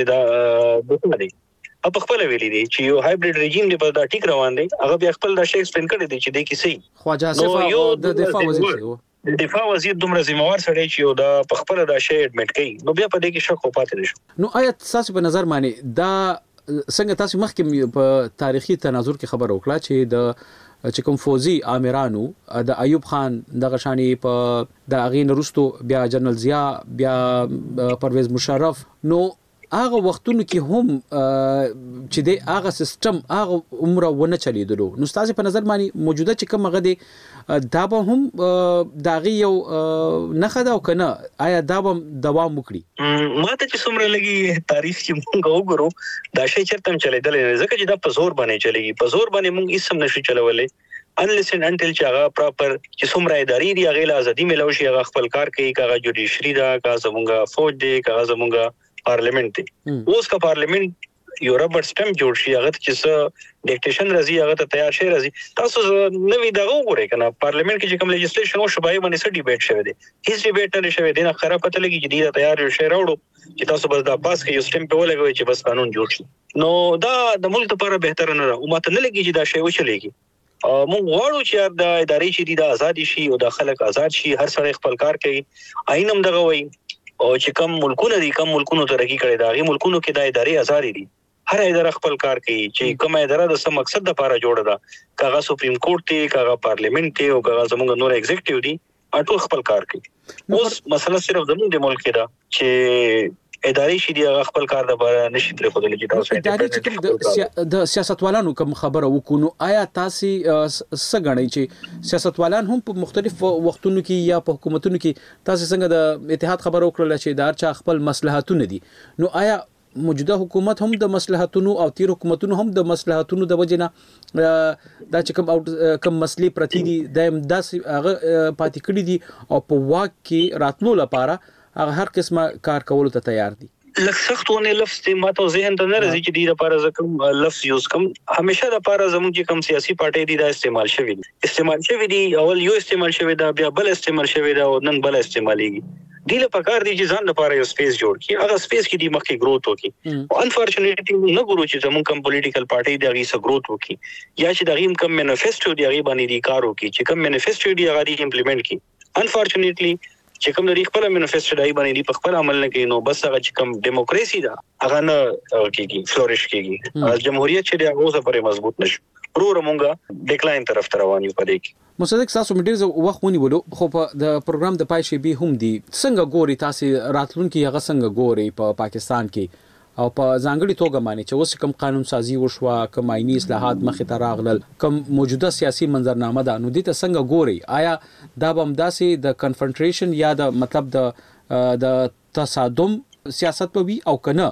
د دی په خپل ویلي دي چې یو هایبرید رژیم دی په دا ټیک روان دی. هغه بیا خپل دا شی ایکسپلین کړی دی چې د کیسې خواجه آصف د دفاع وزیر دی، د دفاع وزیر دومره ذمہوار سړی چې یو دا په خپل دا شی اډمټ کړي نو بیا په دې کې شک پاتې نشو. نو آیا تاسو په نظر باندې دا څنګه تاسو مخکې په تاریخي تناظر کې خبر وکړه چې د چې کوم فوزي آمرانو د ایوب خان د غشانی په د اغین رستو بیا جنرال ضیا بیا پرویز مشرف نو هغه وختونو کې هم چې د هغه سیستم هغه عمره ونه چلیدلو. نو تاسو په نظر باندې موجوده چې کوم هغه دی دا به هم داغي یو نه خدا او کنه آیا دا به دوام وکړي؟ ماته چې څومره لګي تاریخ چې موږ وګورو دا شی چرته چلیدل نه ځکه چې دا په زور باندې چلیږي. په زور باندې موږ هیڅ هم نشو چلولې انلیس اینڈ انټل چې هغه پراپر چې څومره اداري دی هغه ازادي ملو شي، هغه خپل کار کوي، هغه جوډیشري دا هغه زمونږه فوج دی، هغه زمونږه پارلیمنت دی. اوس کا پارلیمنت یو ربر سٹمپ جوړ شي هغه چې څه ډیکټیشن راځي هغه ته تیار شي راځي. تاسو نوې دا وګورئ کنه پارلیمنت کې چې کوم لیجسلیشن او شبای باندې څه ډیبیټ شوی دی، هیڅ ډیبیټ نه شوی دی. نه خراب پته لګي چې دا تیار یو شی راوړو چې تاسو بس دا پاس کې یو سټمپ ولګوي چې بس قانون جوړ شي. نو دا د ملک لپاره بهتر نه راو ماته نه لګي چې دا شی وچلېږي. موږ غواړو چې د ادارې چې د آزادي شي او د خلک آزاد شي، هر سړی خپل کار کوي. آئین هم دغه وایي او چې کوم ملکونه دي کوم ملکونو ترقی کړي دا غي ملکونو کې د ادارې آزادي دي، هر اداره خپل کار کوي چې کوم اداره د سم مقصد لپاره جوړه ده، کاغه سپریم کورټ دی، کاغه پارلیمنت دی او کاغه زموږ نور ایگزیکټیو دي، ټول خپل کار کوي. اوس مسله صرف د ملک کې ده چې اداري شي دی خپل کار د بار نشي تر خو د لګیدل د سیاستوالانو کوم خبره وکونو آیا تاسو څنګه چې سیاستوالان هم په مختلف وختونو کې یا په حکومتونو کې تاسو څنګه د اتحاد خبره وکړه چې د هرچا خپل مصلحتونه دي، نو آیا موجوده حکومت هم د مصلحتونو او تیر حکومتونو هم د مصلحتونو د وجنه دا چې کوم مسلې پرتی دي د داسې هغه پاتې کړی دي او په واک کې راتلو لپاره هغه هر قسمه کار کولو ته تیار دي؟ لکه سختونه لفظ ته ماته ذهن ته نه راځي چې د لپاره زکم لفظ یوز کم همیشه د لپاره زموږ چې کوم سیاسي پارټي دي دا استعمال شوی دي اول یو استعمال شوی دا بیا بل استعمال شوی دا او نن بل استعمالېږي دی له پکار دي چې ځان لپاره یو سپیس جوړ کړي هغه سپیس کې د مخکې گروث وکړي او انفورچونټلی نه ګورو چې زموږ کوم پولیټیکل پارټي د هغه سره گروث وکړي یا چې د هغه کوم مینیفیسټو دی هغه باندې دی کار وکړي چې کوم مینیفیسټو دی هغه دی امپلیمنٹ کړي انفورچونټلی چې کوم د خپل منیفیسټو دای باندې په خپل عمل نه کوي نو بس هغه چې کوم دیموکراسي ده هغه نه کیږي فلورش کیږي جمهوریت چې هغه اوسه پرې مضبوط نشي ورور مونږه ډیکلاین طرف ته روان یو پدې کې مصدق تاسو مډیر وخت ونیولو خو په د پروګرام د پای شي به هم دي څنګه ګوري تاسو راتلونکي هغه څنګه ګوري په پاکستان کې او په ځانګړي توګه معنی چې اوس کوم قانون سازي وشوه کوم آئینی اصلاحات مخې ته راغلل کوم موجوده سیاسي منظرنامه ده نو دې ته څنګه ګوري آیا دا به همداسې د کنفرنټریشن یا د مطلب د تصادم سیاست په وی او کنه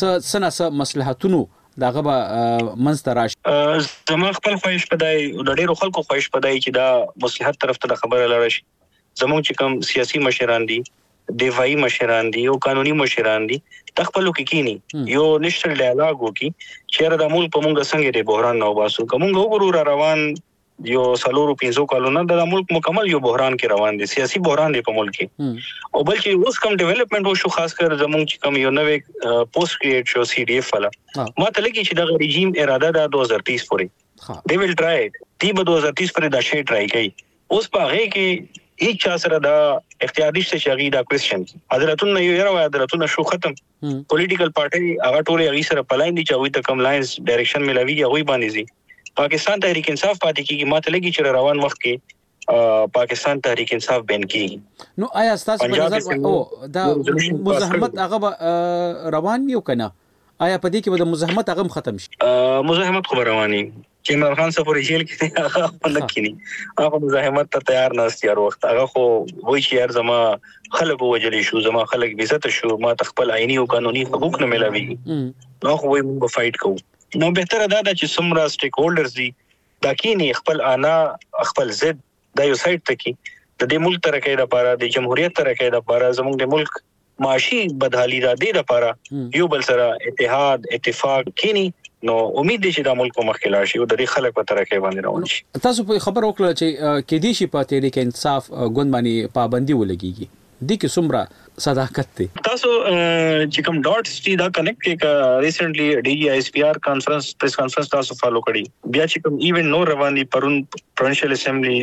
څه مصلحتونو داغه به منځ راشي زما خپل خواهش پدای د ډیرو خلکو خواهش پدای چې دا مصلحت طرف ته خبره لاړ شي زموږ چې کوم سیاسي مشران دي دفاعي مشران دي او قانوني مشران دي تخپلو کې کینی یو نشټل ډایلاګ وکي چې را د ملک په مونږ څنګه د بحران نو باسو کومه وګورو روان یو سالورو 500 کالونه د ملک مکمل یو بحران کې روان دي سیاسي بحران دی په ملک کې او بلکې اوس کوم ډیولپمنٹ وشو خاص کر زموږ چې کوم یو نوې پوسټ کریټ شو سی ډی اف والا ما ته لګي چې دا رژیم اراده ده 2030 پورې دی ویل ټرای دی په 2030 پورې دا شی ټرای کوي اوس په هغه کې هیڅ چا سره دا اختیار نشته چې هغه دا کوېسچن حضرتونه یو یره حضرتونه شو ختم پولیټیکل پارټي هغه ټول هغه سره پلاین دي چې هغه ته کم لاینز ډایرکشن ملوي هغه باندې زی پاکستان تحریک انصاف پاتې کیږي ماته لګي چې روان وخت کې پاکستان تحریک انصاف بین کیږي نو آیا تاسو په نظر او دا مزاحمت هغه روان یو کنه آیا په دې کې به د مزاحمت هغه ختم شي مزاحمت خو رواني چې عمران خان سفر جیل کې هغه لکینی هغه مزاحمت ته تیار نه استیار وخت هغه خو وای چې یار زما خلک وجلې شو زما خلک بیزت شو ما تخپل عیني او قانوني حقوق نه ملوي نو خو وای موږ فایټ کوو نو بهتره دا چې سمرا سټیک هولډرز دي دا کینی خپل انا خپل ضد د یو سایت ته کې د دې ملک ترقې لپاره د جمهوریت ترقې لپاره زموږ د ملک معاشي بدحالي را دي لپاره یو بل سره اتحاد اتفاق کینی نو امید دي چې د ملک مخکې لاړ شي او د دې خلک په ترقې باندې روان شي تاسو په خبر وکړه چې کې دي شي په تحریک انصاف ګوند باندې پابندي ولګيږي د کې څومره صداقت دي تاسو چې کوم ډاټس دي دا کنیکټ کې ریسنټلی ډي جی اس پی آر کانفرنس پریس کانفرنس تاسو فالو کړی بیا چې کوم ایونت نو روان دي پرون پروینشل اسمبلی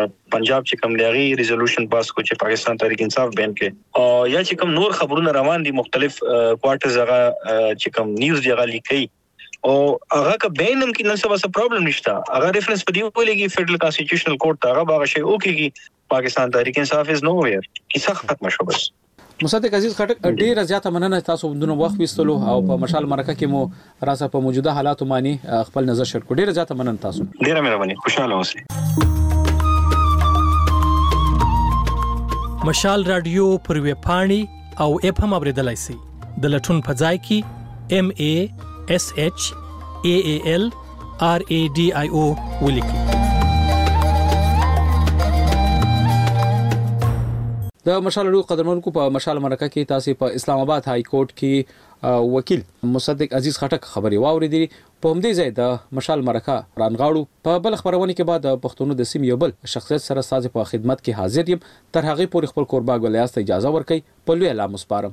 پنجاب چې کوم لغي ریزولوشن پاس کو چې پاکستان تحریک انصاف بین کې او یا چې کوم نور خبرونه روان دي مختلف کوارټرز هغه چې کوم نیوز دی هغه لیکي او هغه کا بینم کې نن سبا څه پرابلم نشته هغه ریفرنس په دی ولګي فیډرل کانسټیټیوشنل کورټ هغه باغ شي او کېږي پاکستان تحریک انصاف از نو ویر کیسه ختم شو بس مصدق عزیز خټک ډیر زیاته مننه تاسو دونه وخت وستلو او په مشال مرکه کې مو راسه په موجوده حالاتو باندې خپل نظر شریک کړئ ډیر زیاته مننه تاسو ډیر مهرباني خوشاله اوسئ مشال رادیو پر ویب پاڼې او اپ هم اوریدلای شئ د لټون په ځای کې MASHALRADIO ولیکئ د مشال رادیو قدرمنکو په مشال مرکه کې تاسو په اسلام آباد های کورټ کې وکیل مصدق عزیز خټک خبري واوریدي په همدې ځای د مشال مرکه رانغاړو په بل خبرونه کې بعد پښتون د سیم یو بل شخصیت سره ساز په خدمت کې حاضر یم تر هغه پورې خپل قربا ګلیاست اجازه ورکړي په لوی اعلان مسپارم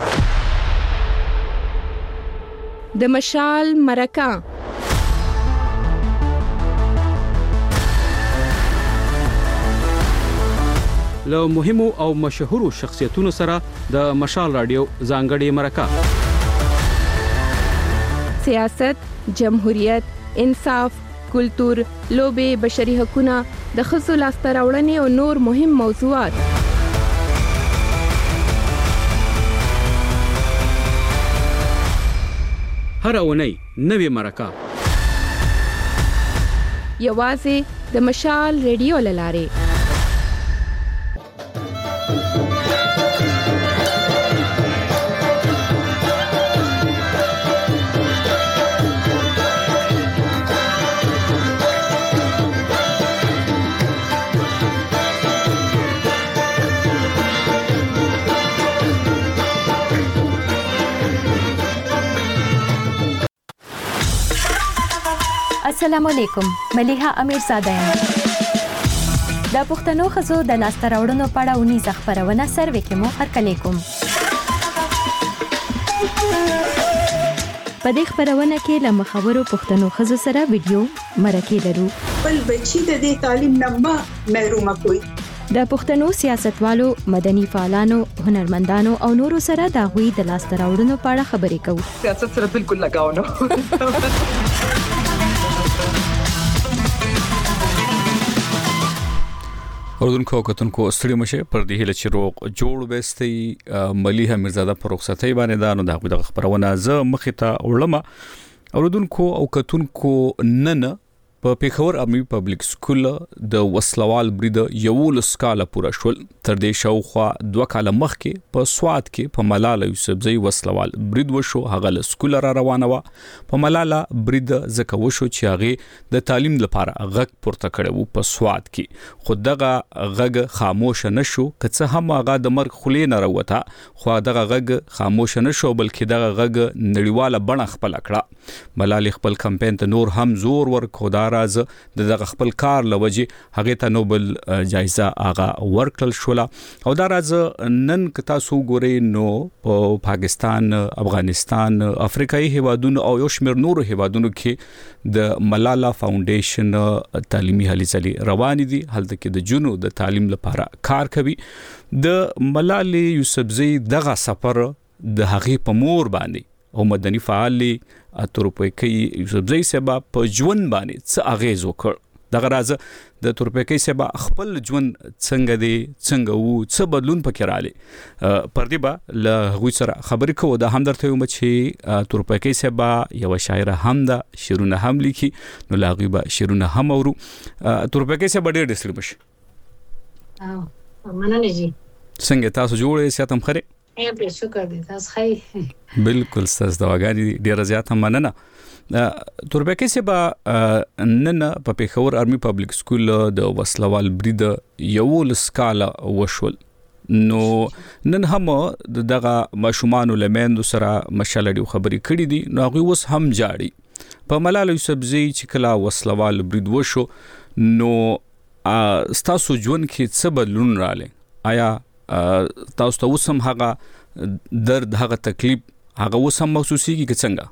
د مشال مرکه له مهمو او مشهورو شخصیتونو سره د مشال رادیو ځانګړي مرکه سیاست جمهوریت انصاف کلتور لوبه بشري حقوقونه د ښځو لاسته راوړنې او نور مهم موضوعات هر اونۍ نوې مرکه یوازې د مشال ریډیو لاره السلام علیکم ملیحه امیرزاده یم د پښتنو ښځو د لاسته راوړنو په اړه ونیزه خپرونه سروې کې مو هرکلی کوم په دې خپرونه کې له مخورو پښتنو ښځو سره ویډیو مرکې لرو بل بچی د دې تعلیم نه محروم کوي د پښتنو سیاستوالو مدني فعالانو هنرمندانو او نورو سره د غوي د لاسته راوړنو په اړه خبرې کوو سیاست سره بالکل لگاو نه اوردونکو کتونکو ستړي مشه پر دې هله چې روغ جوړ وستي ملیحه امیرزاده پر رخصتۍ باندې دا نو د خبرونه ز مخې ته وړم اوردونکو او کتونکو نن په پیښور عمومي پبلک سکول د وسلوال برید یو لسکاله پوره شول تر دې شاوخوا 2 کاله مخکې په سواد کې په ملاله یوسفزئی وسلوال برید وشو هغه له سکول را روانه و په ملاله برید زکه وشو چې هغه د تعلیم لپاره غږ پورته کړو په سواد کې خود دغه غږ خاموش نشو که څه هم هغه د مرګ خلې نه راوته خو دغه غږ خاموش نشو بلکې دغه غږ نړیواله بڼه خپل کړه ملاله خپل کمپاین ته نور هم زور ورکو راز د دغه خپل کار لوجه هغه ته نوبل جایزه هغه ورکل شولا او دا راز نن کتا سو ګوري نو په پاکستان افغانستان افریقایي هیوادونو او یو شمېر نورو هیوادونو کې د ملاله فاونډیشن تعلیمي هلې ځلې روان دي هلته کې د جنو د تعلیم لپاره کار کوي د ملاله یوسفزئی دغه سفر د هغه په مور باندې او مدني فعال تورپیکی یوسفزئی سبا په ژوند باندې څه اغیز وکړ دغه راز د تورپیکی سبا خپل ژوند څنګه دی څنګه وو څه بدلون پکې رااله پر دې با له غوي سره خبرې کوو د همدرته یو چې تورپیکی سبا یو شاعر هم ده شعرونه هم لیکي نو لاغي با شعرونه هم اورو تورپیکی سبا ډېر ډېر مشي مننه جی څنګه تاسو جوړې ساتم خره به شکر دې تاسو خی بالکل ستاسو دواګانی ډیر زیات مننه تورپیکی سبا نن په پیښور آرمي پبلک سکول د وسلوال برید یو لسکاله وشول نو نن هم دغه ماشومان لمندو سره مشالډي خبرې کړې دي نو هغه اوس هم جاړي په ملاله یوسفزئی چې کلا وسلوال برید وشو نو ستاسو ژوند کې څه بدلون رااله آیا تاسو ته وسم هغه درد هغه تکلیف هغه وسم محسوسي کی څنګه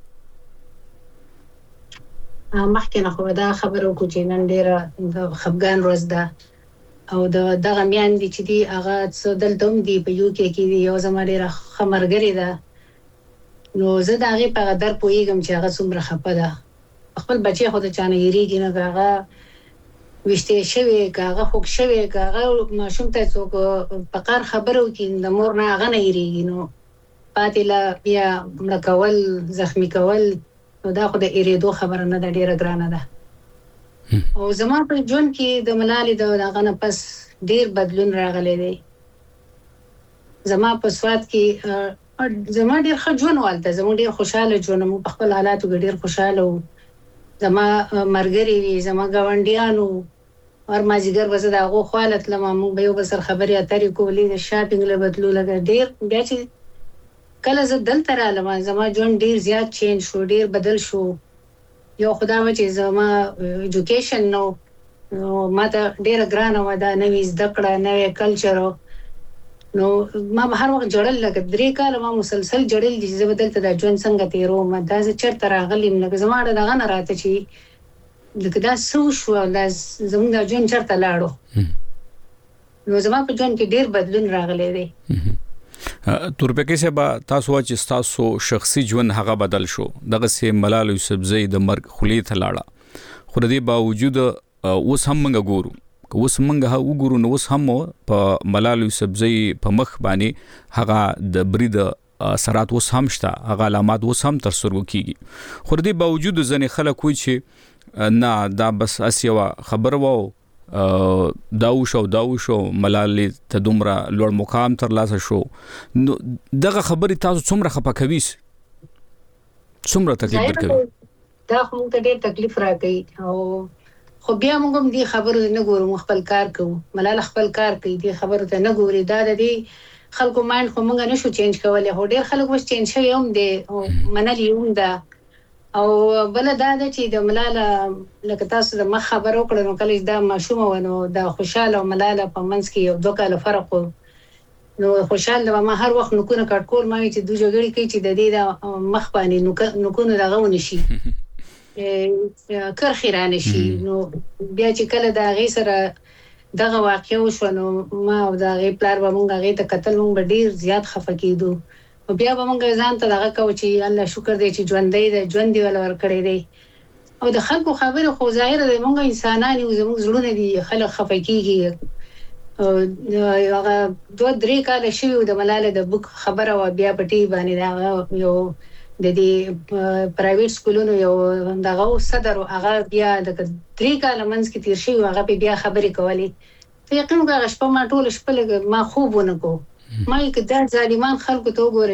مخکې خو دا خبرو کو چې نن ډیره د خفګان ورځ ده او دغه میان دي چې دی هغه څو دلته دی په یو کې دی یو زما ډیره خمرګری ده نو زه دا غي په قدر پویګم چې هغه څومره خپه ده خپل بچي خو ته چانه یریږي نه هغه وشته شوی کاغه خوک شوی کاغه ماشوم ته څوک په کار خبرو کې د مور نه غنه یریږي نو پاتې لا بیا مړکول زخمی کول نو دا خو د ایریدو خبره نه ده ډیره ګرانه ده او زما په ژوند کې د ملالي د غنه پس ډیر بدلون راغلی دی زما په سواد کې زما ډیر ښه ژوند والته زما ډیر خوشاله ژوند مو په خپل حالاتو کې ډیر خوشاله وو زما مرګري وي زما گاونډیانو ور ماجیګر وزه دا غو خالت لمه مو به یو بسر خبري اترې کولې د شاپینګ له بدلو لګ ډیر بیا چې کله زه دلته رالم زما ژوند ډیر زیات چینج شو ډیر بدل شو یو خدای و چې زما ایجوکیشن نو ماته ډیر ګرانه و دا نوې زده کړه نوې کلچر نو ما هر وخت جوړل لکه 3 کال ما مسلسل جوړل دي چې بدلته د ژوند څنګه تیرو ما دا چرته راغلم لکه زما دغه نه راته چې لکه دا سو شو دا زموږ د ژوند چرته لاړو نو زما په ژوند کې ډیر بدلون راغلی دی تورپیکی سبا تاسو چې تاسو شخصي ژوند هغه بدل شو دغه سه ملاله یوسفزئی د مرګ خلی ته لاړه خو د دې باوجود اوس هم موږ ګورو اوس موږ وګورو نو اوس هم په ملاله یوسفزئی په مخ باندې هغه د برید سرات اوس هم شته هغه علامات اوس هم تر سره کیږي خو د دې باوجود ځنې خلک وایي چې نه دا بس اسیوا خبر وو داو شو ملاله ته دومره لوړ مقام تر لاسه شو نو دغه خبرې تاسو څومره خپه کوي څومره تکلیف ورکوي دا خو ته ډېر تکلیف راکړي او خو بیا موږ هم دې خبرو نه ګورو خپل کار کوو ملاله خپل کار کوي دې خبرو ته نه ګوري دا د دې خلکو مایند خو موږ نشو چینج کولای هو ډېر خلک وس چینج شوی هم دي منلي هم ده او بل دا چې د ملاله لکه تاسو د مخ خبرو کړو نو کله دا ماشوم ونو د خوشاله او ملاله په منځ کې یو 2 کال فرق نو خوشاله ما هر وخت نکونه کټکول ما چې دوه جګړې کوي چې د دې د مخ باندې نکونه دغه ونشي کرخي رانه شي نو بیا چې کله دا غي سره دغه واقع وشو نو ما او دا غي پلار به مونږ غي ته قتل مونږ ډیر زیات خفه کیدو بیا به مونږ ځان ته دغه کو چې الله شکر دې چې ژوند دی ول ور کړی دی او د خلکو خبره خو ظاهر دی مونږ انسانان یو زموږ زړونه دي خلک خفه کیږي او هغه 2-3 کال شوی د ملاله د بوک خبره و بیا پټي باندې دا یو د دې پرایویټ سکولونو یو دغه صدر هغه بیا د 3 کال منځ کې تیر شي هغه بیا خبرې کولې ته یقین وکړه شپه ما ټول شپه ما خوب ونکو ما یک د ظالمان خلکو ته وګوره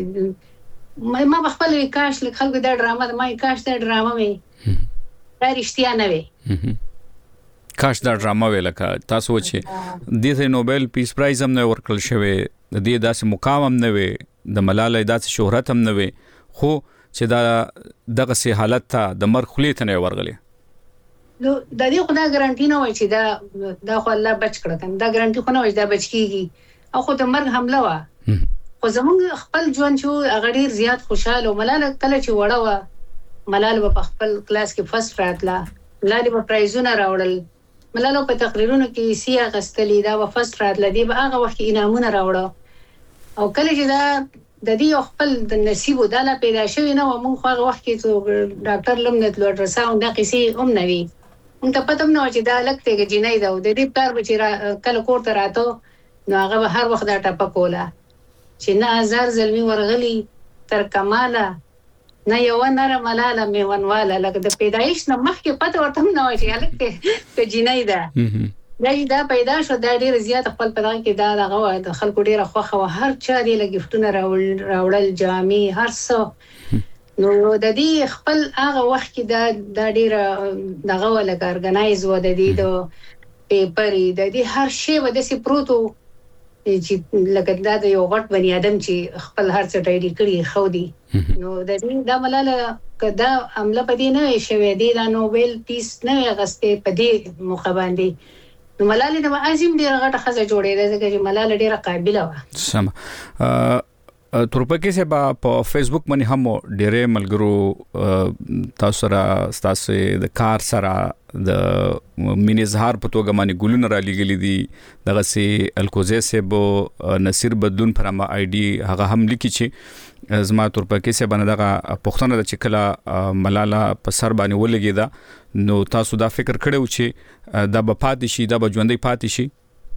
چې ما بخپل کاش لک خلکو دا ډرامه ما کاش دا ډرامه وي دا رښتیا نه وي کاش دا ډرامه وی لکه تاسو چې د نوبل پیس پرایز هم نه ورکړل شوی د دې داسې مقام هم نه وي د ملاله داسې شهرت هم نه وي خو چې دا دغه سي حالت ته د مرګ خلیته نه ورغلی نو د دې خدای ګارانټي نه وای چې دا خو الله بچ کړ کنه دا ګارانټي خو نه وای دا بچ کیږي او خو د مرګ حمله وا خو زمونږ خپل ژوند چې هغه ډیر زیات خوشاله او ملاله کله چې وړه وا ملاله په خپل کلاس کې فرست راتله ملاله په پرایزونه راوړل ملاله په تقریرونو کې سیه غستلې دا په فرست راتله دی به هغه وخت انعامونه راوړل او کله چې دا د دې خپل د نصیب وداله پیدا شوی نه و مونږ هغه وخت کې ډاکټر لمنت لوټرساوند دا قصې هم نه وی مونږ ته پته نه و چې دا لکته کې جنۍ دا د دې پلار بچی کله کور ته راته نو هغه هر وخت دا ټپه کوله چې نه هزار زلمی ورغلی تر کماله نه یو نره ملاله میونواله لکه د پیدایش نه مخکې پته ورته نه وای چې هلکه ته جنۍ ده دا پیدا شو دا ډیر زیات خپل پدغه کې دا دغه د خلکو ډیره خوخه و هر چا دی لګفتونه راوړل جامې هر څه نو د دې خپل هغه وخت کې دا ډیره دغه ولګ ارګنایز و د دې د پیپر د دې هر شی و د سي پروتو چې لکه دا د یو غټ بنی ادم چې خپل هر څه ډایري کړی خو دی نو د دې د ملاله کدا عمله پدې نه شوی دی دا نوبل پیس نه غسته پدې مخ باندې نو ملاله د عظیم ډیره غټه خزه جوړې ده چې ملاله ډیره قابله و سم ترپکه سه په فیسبوک باندې هم ډیره ملګرو تاسو را تاسو د کار سره د مینې زهار په توګه باندې ګلونه را لګلې دي دغه سي الکوزه سه بو نصیر بدلون پر ما آی ډي هغه هم لیکي چې زما ترپکه سه باندې دغه پښتنه د چکلا ملاله په سر باندې ولګي دا نو تاسو دا فکر کړو چې دا به پاتې شي دا به ژوندۍ پاتې شي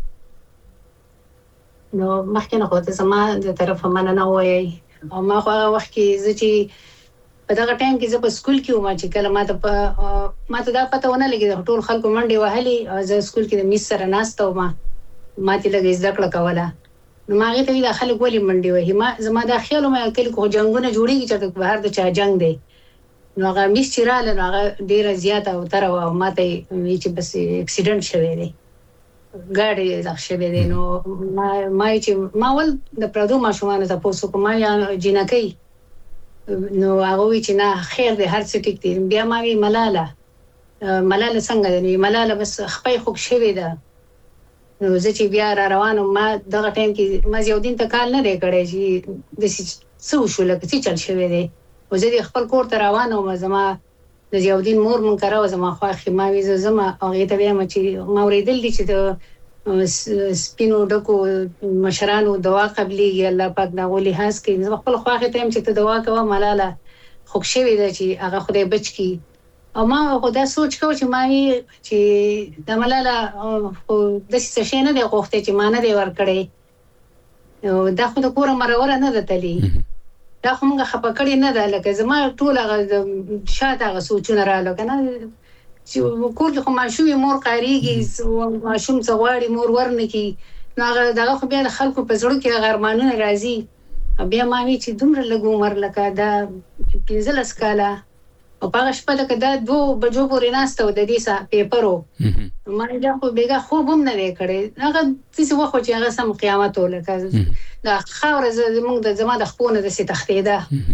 نو مخکې نه خو زما د طرفه مننه وایي او ما خو هغه وخت کې زه چې په دغه ټایم کې زه په سکول کې وم چې کله ما ته دا پته ونه لګېده ټول خلکو منډې وهلې زه سکول کې د میس سره ناسته وم ما ته لږ زده کړه کوله نو ما هغې ته ویل دا خلک ولې منډې وهي زما دا خیال وم کلي خو جنګونه جوړېږي چې بهر د چا جنګ دی نو هغه میس چې راغله نو هغه ډېره زیاته اوتره وه او ما ته یې ویل چې بس اکسیډنټ شوی دی ګاډي ځخ شوی دی نو ما چې ما ول د پردو ماشومانو تاسو کومه یا جنکې نو هغه وی چې نه خیر دی هر څه ټیک دی بیا ما وی ملاله څنګه دی ملاله بس خپې خوښ شوی ده نو زه چې بیا را روانم ما دغه ټایم کې ما یو دین ته کال نه دی کړی چې د څه شو لکه څه چل شوی دی او زه خپل کور ته روانم زما د یودین مور مون کراوه زما خواخي ما وی زما هغه ته بیا چې ما ورېدل دي چې د سپینو ډکو مشرانو دوا قبلي الله پاک دا ولي هاس کې زما خپل خواخي ته چې ته دوا کوه ملاله خوښ شوی دی چې هغه خدای بچ کی او ما خدا سوچ کو چې ما چې د ملاله د څه شي نه دی غوښته چې ما نه دی ور کړی دا خو د کور مرور نه ده تلی دا خو موږ خپه کړی نه ده لکه زما ټول هغه شاته هغه سوچونه رااله کنه چې کور کې خو ماشومې مور قاریږي ماشوم څه غواړي مور ورنکي نو هغه دغه خو بیا د خلکو په زړه کې هغه ارمانونه راځي بیا ما وی چې دومره لږ عمر لکه دا 15 کاله او په هغه شپه لکه دا 2 بجو پورې ناسته و د دې پیپرو ما دا خو بیګه خوب هم نه دی کړی هغه څه وخت چې هغه سم قیامت ولکه دا خاور زمونږ د زما د خپونه د سي تختیده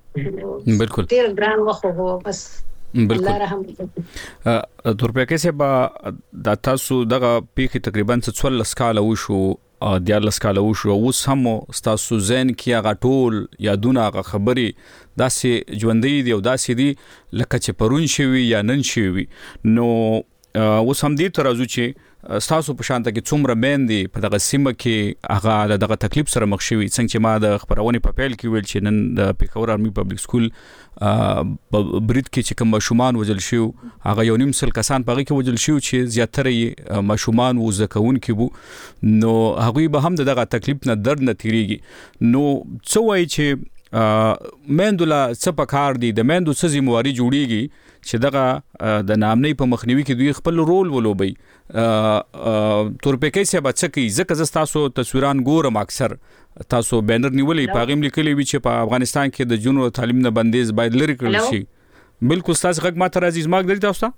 بالکل ډیر ګران وخو بس الله رحم وکړي. تورپیکې سبا د تاسو دغه پیخي تقریبا 14 کال وشو د 14 کال وشو اوس هم تاسو زین کې هغه ټول یادونه هغه خبري داسې ژوندۍ دی او داسې دی لکه چې پرون شوی یا نن شوی. نو اوس هم دې ترازو چې تاسو په شانته کې څومره مېندې په دغه سیمه کې هغه دغه تکلیف سره مخ شوي څنګه چې ما د خبرونې په پیل کې ویل چې نن د پیښور آرمي پبلک سکول برید کې چې کوم ماشومان وژل شو هغه یو نیم سل کسان په هغه کې وژل شو چې زیاتره ماشومان و زکون کې وو. نو هغه به هم دغه تکلیف نه درد نه تیریږي. نو څه وایي چې مېندولا څه پکار دي د مېندو څه ذمہواری جوړیږي چې دغه د نامنۍ په مخنیوي کې دوی خپل رول ولوبي. تورپیکې سبا څه کوي ځکه تاسو تصویران ګورم اکثر تاسو بینر نیولې پاغم لیکلي وي چې په افغانستان کې د جنونو تعلیم نه بندیز باید لري کړل شي. بالکل تاسو غږ ماته راځي زما غږ تاسو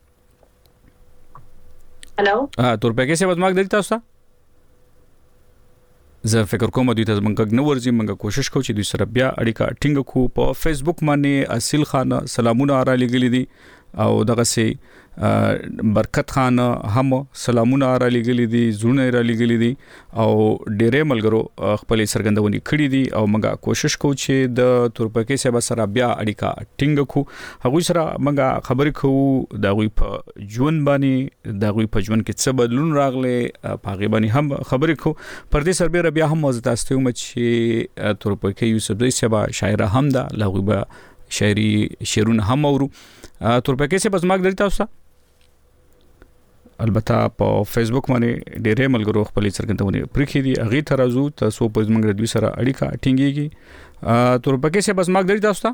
هلو تورپیکې سبا زما غږ تاسو زه فکر کوم دوی ته زمونږ نه ورځي موږ کوشش کوو چې دوی سره بیا اړیکه ټینګ کړو. په فیسبوک باندې اصل خان سلامونه را لګلې دي او دغه سي برکت خان هم سلامونه را لګلې دي زونه را لګلې دي او ډېرې ملګرو خپل سرګندونی کړې دي او موږ کوشش کوو چې د تورپیکې سبا سره بیا اړیکه ټینګ کړو. هغه سره موږ خبرې کوو د غوي په ژوند باندې د غوي په ژوند کې څه بدلون راغله په غي باندې هم خبرې کوو. پر دې سره بیا هم موضوع تاسو ته چې تورپیکې یوسف سبا شاعر هم ده لغوي به شاعري شعرونه هم اورو. تورپیکې سبا زما غږ تاسو البته په فیسبوک باندې ډېرې ملګرو خپل څرګندونې پرېخي دي هغه ترازو تاسو په زمونږ دوی سره اړیکه ټینګيږي. تورپیکې سبا زما غږ تاسو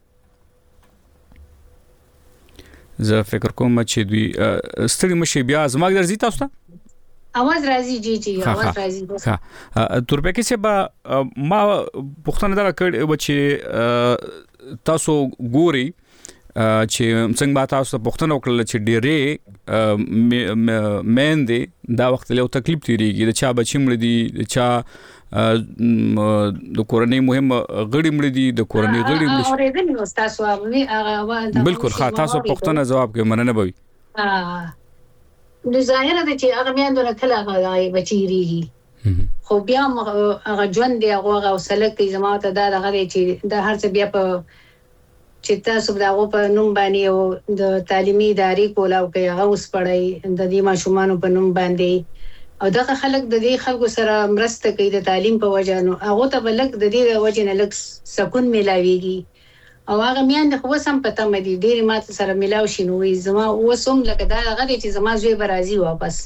زه فکر کوم چې دوی ستړي مشي بیا زما غږ تاسو اواز راځي جی اواز راځي. ها تورپیکې سبا ما پښتنه دا کړ چې تاسو ګوري چې څنګه به تاسو پښتنه وکړل چې ډېرې مېندې دا وخت له تکلیف تیریږي د چا بچی مړ دي د چا د کورنۍ مهم غړي مړ دي د کورنۍ غړي مړ اورېدل نو تاسو هغه بالکل ښه تاسو پښتنه جواب کې مننه بوي. نو ظاهر ده چې هغه مېندو نه کله هغه بچی ریږي خو بیا هغه ژوند دی هغه حوصله کوي زما ته دا دغه چې د هر څه بیا په چې تاسو دغه په نوم باندې او د تعلیمي ادارې کولاو کوي هغه اوس پړای د دې ماشومان په نوم باندې او دغه خلک د دې خلکو سره مرسته کوي د تعلیم په وجه نو هغه ته بلک د دې وجه نه لک سکون ملاويږي او هغه میان خو سم پته مې دي ډېر ماته سره ملاو شي نو زما وسوم لکه دا هغه چې زما زوی برازي واپس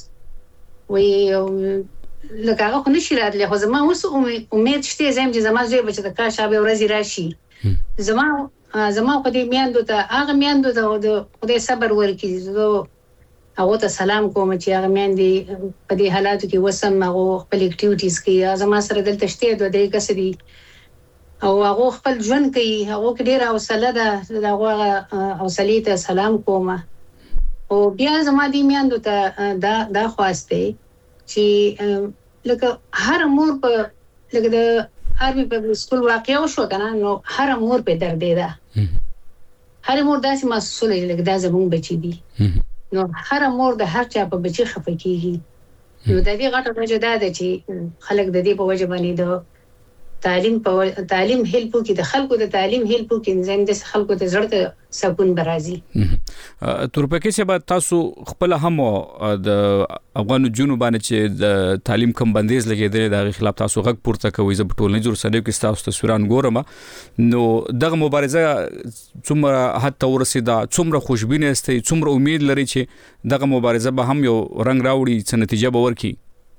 وي لکه هغه خو نشي راتلی خو زما اوس امید شته زم چې زما زوی بچ د کا شابه ورځي راشي زما خو دې میاندو ته هغه میاندو ته د خدای صبر ورکړي زه هغه ته سلام کوم چې هغه میاندې په دې حالاتو کې وسم هغه خپل اکټیویټیز کوي زما سره دلته شته دوه درې کس دي او هغه خپل ژوند کوي هغه ډېر حوصله ده هغه حوصله ته سلام کوم او بیا زما دې میاندو ته دا خواسته چې لکه هر مور په لکه د آرمي پبلک سکول واقعا شو کنه نو هر مور په درد ده هر مور داسې مسؤله لکه دا زموږ بچی دي نو هر مور د هر چا په بچی خفه کیږي نو د دې غټه وجه ده چې خلک د دې په وجه باندې د تعلیم هیلپ کی د خلکو د تعلیم هیلپ کی انځم د خلکو د زړه سکون برازي. تورپیکې سبا تاسو خپل هم د افغان جنوب باندې چې د تعلیم کم بندیز لګیدل د خلاف تاسو غږ پورته کوي ز ټولنې جوړ سره کې تاسو تصویران ګورم نو دغه مبارزه څومره حتی ورسیده څومره خوشبینه استي څومره امید لري چې دغه مبارزه به هم یو رنگ راوړي څه نتیجه به ورکړي.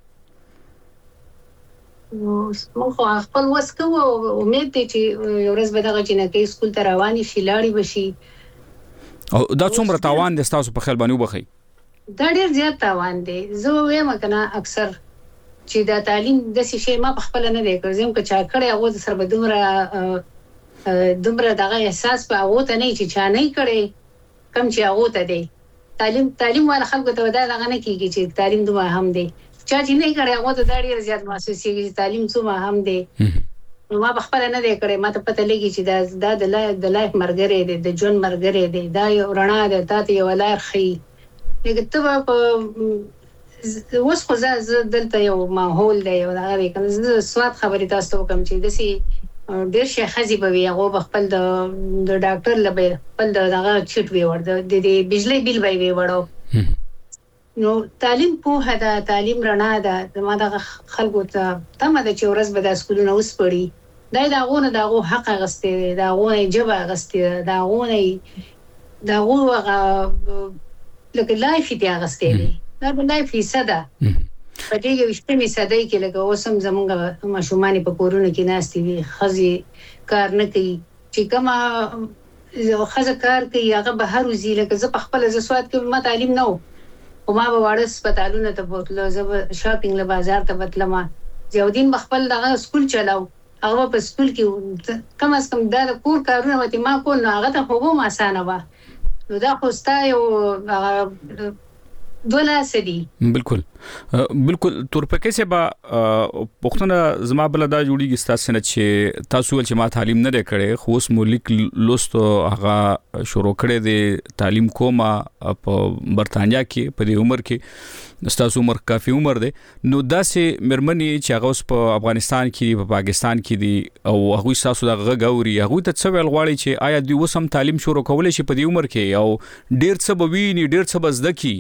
مو خپل وسکو امید دي چې یو ورځ به دغه جنکې سکول ته رواني شي لاړی بشي او دا څومره تاوان دي تاسو په خیال باندې وبخي دا ډیر زیات تاوان دي زه وایم کنه اکثر چې دا تعلیم د شي ما په خپل نه دی کوم که چا کړی هغه سره به دومره دغه احساس په هغه ته نه چې چا نه کړی کم چې هغه ته دی تعلیم ولا خلکو ته دا دغه نه کیږي چې تعلیم دوه هم دی چا چې نه کړی هغه ته ډېر زیات محسوسيږي چې تعلیم څومره هم دی ما بخپل نه دی کړی، ما ته پته لګي چې دا د لایف مرګري دی، د ژوند مرګري دی، دا یو رڼا ده، دا ته یو لار خي. لکه ته په اوس خو زه دلته یو ماحول دی یو دا وی کنه زه سواد خبرې تاسو ته کوم چې دسي ډېر شي خزي به وي هغه بخپل د ډاکټر لبه خپل دغه چټ وی ور د بجلی بیل وی وړو. نو تعلیم په هدا تعلیم رڼا ده. ما د خلکو ته تمه ده چې ورځ به د سکولونو اوس پړي داغه حق غسته داغه جبه غسته داغه لکه لایف دی غسته دی دا د لایف حصہ ده. په دې کې وشتمې صدای کې لکه اوسم زمونږ ماشومان په کورونو کې ناشتي دي، خزي کار نه کوي چې کما خزه کار کوي هغه به هر وزي لکه زه په خپل زسواد کې ما تعلیم نه او ما به وړ سپټالونه ته بوتلو، زه شاپینګ له بازار ته بتلم، زیودین بخپل دغه سکول چلاو، هغه په سکول کې کم از کم دا کور کارونه وته ما کول نه هغه ته هوګو ما اسانه و. نو دا خو ستایو دوله سدي بالکل تورپکې سه با پښتنه زما بل دا جوړیږي ستاسو نه چې تاسو ول چې ما تعلیم نه کړې خو اوس ملک لوستو هغه شروع کړې دي تعلیم کومه په برتانیا کې په دې عمر کې ستاسو عمر کافي عمر دی. نو داسې مرمنې چې هغه اوس په افغانستان کې په پاکستان کې دي او هغه تاسو د غووري هغه ته څه ویل غواړي چې آیا دوی وسم تعلیم شروع کولای شي په دې عمر کې او ډېر څه بویني ډېر څه بزدکی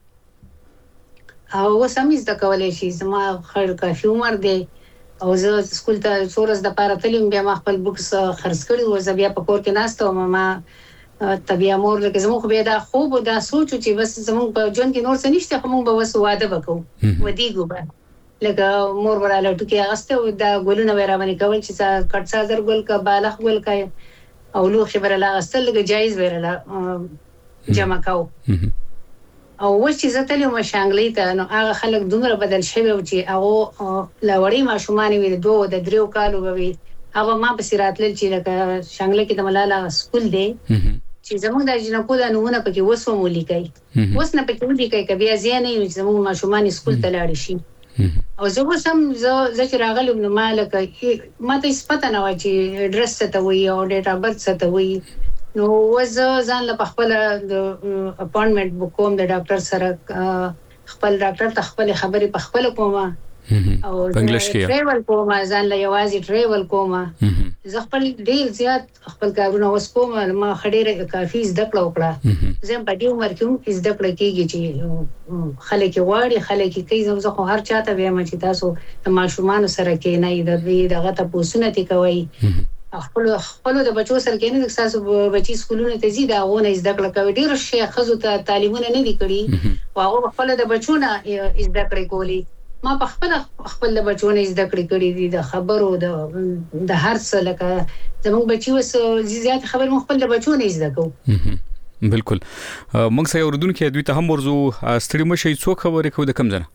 او سمې د کولای شي. زما خیر کافي عمر دی او زه سکول ته څورس د پاره تلم، بیا ما خپل بوکس خرڅ کړی او زه بیا په کور کې ناستم. ما طبيعه مور لکه زموږ بیا دا خوب او دا سوچ چې بس زموږ په ژوند کې نور څه نشته، خو موږ به وس واده وکړو ودیګو به لکه مور وراله ټکی اغسته او دا ګلونه ورا باندې کول چې کټ سازر ګل کا بالغ ګل کا او لو خبره لا غسل لکه جایز ورلا جمع کاو. او چې زتلې ما شانګلې ته نو هغه خلک دومره بدل شوی او چې هغه لوړی ماشومان وي 2 د 3 کالو وي هغه ما په سیراتل چې لکه شانګلې کې د ملاله سکول دی چې زموږ د جنکو د نمونه پکې وسو مولي کوي وس نه پکې ودی کوي کبي ازینې چې زموږ ماشومان سکول ته لاړ شي. او زه وسم زه چې راغلم نو مالک ما ته سپته نه و چې اډرس ته وي او ډیټا برث ته وي. نو ځان له خپل د اپاینټمنټ بوکوم د ډاکټر سره خپل ډاکټر ته خپل خبرې په خپل کومه او انګلیش کې ټریول کومه ځان له یوازې ټریول کومه زه خپل ډیر زیات خپل کارونه اوس کوم. ما خډيره کافي زده کړه وکړه. زه په دې عمر کې زده کړه کېږي چې خلک واړي خلک کوي. زه خو هر چاته وایم چې تاسو د ماشومان سره کې نه دغه ته پوسونه تي کوي خپل د بچو سره کې نه تاسو بچي سکولونو ته زیاده غونه زده کړه کوي. ډیر شي خزو ته تعلیمونه نه دي کړی او هغه خپل د بچو نه زده کړې کولی. ما په خپل د بچو نه زده کړې دي د خبرو د هر څه لکه زموږ بچي وس زیات خبر خپل د بچو نه زده کوو. بالکل موږ سره اوردونکو دوی ته هم ورزو ستړي مشي څو خبرې کو د کم ځنه.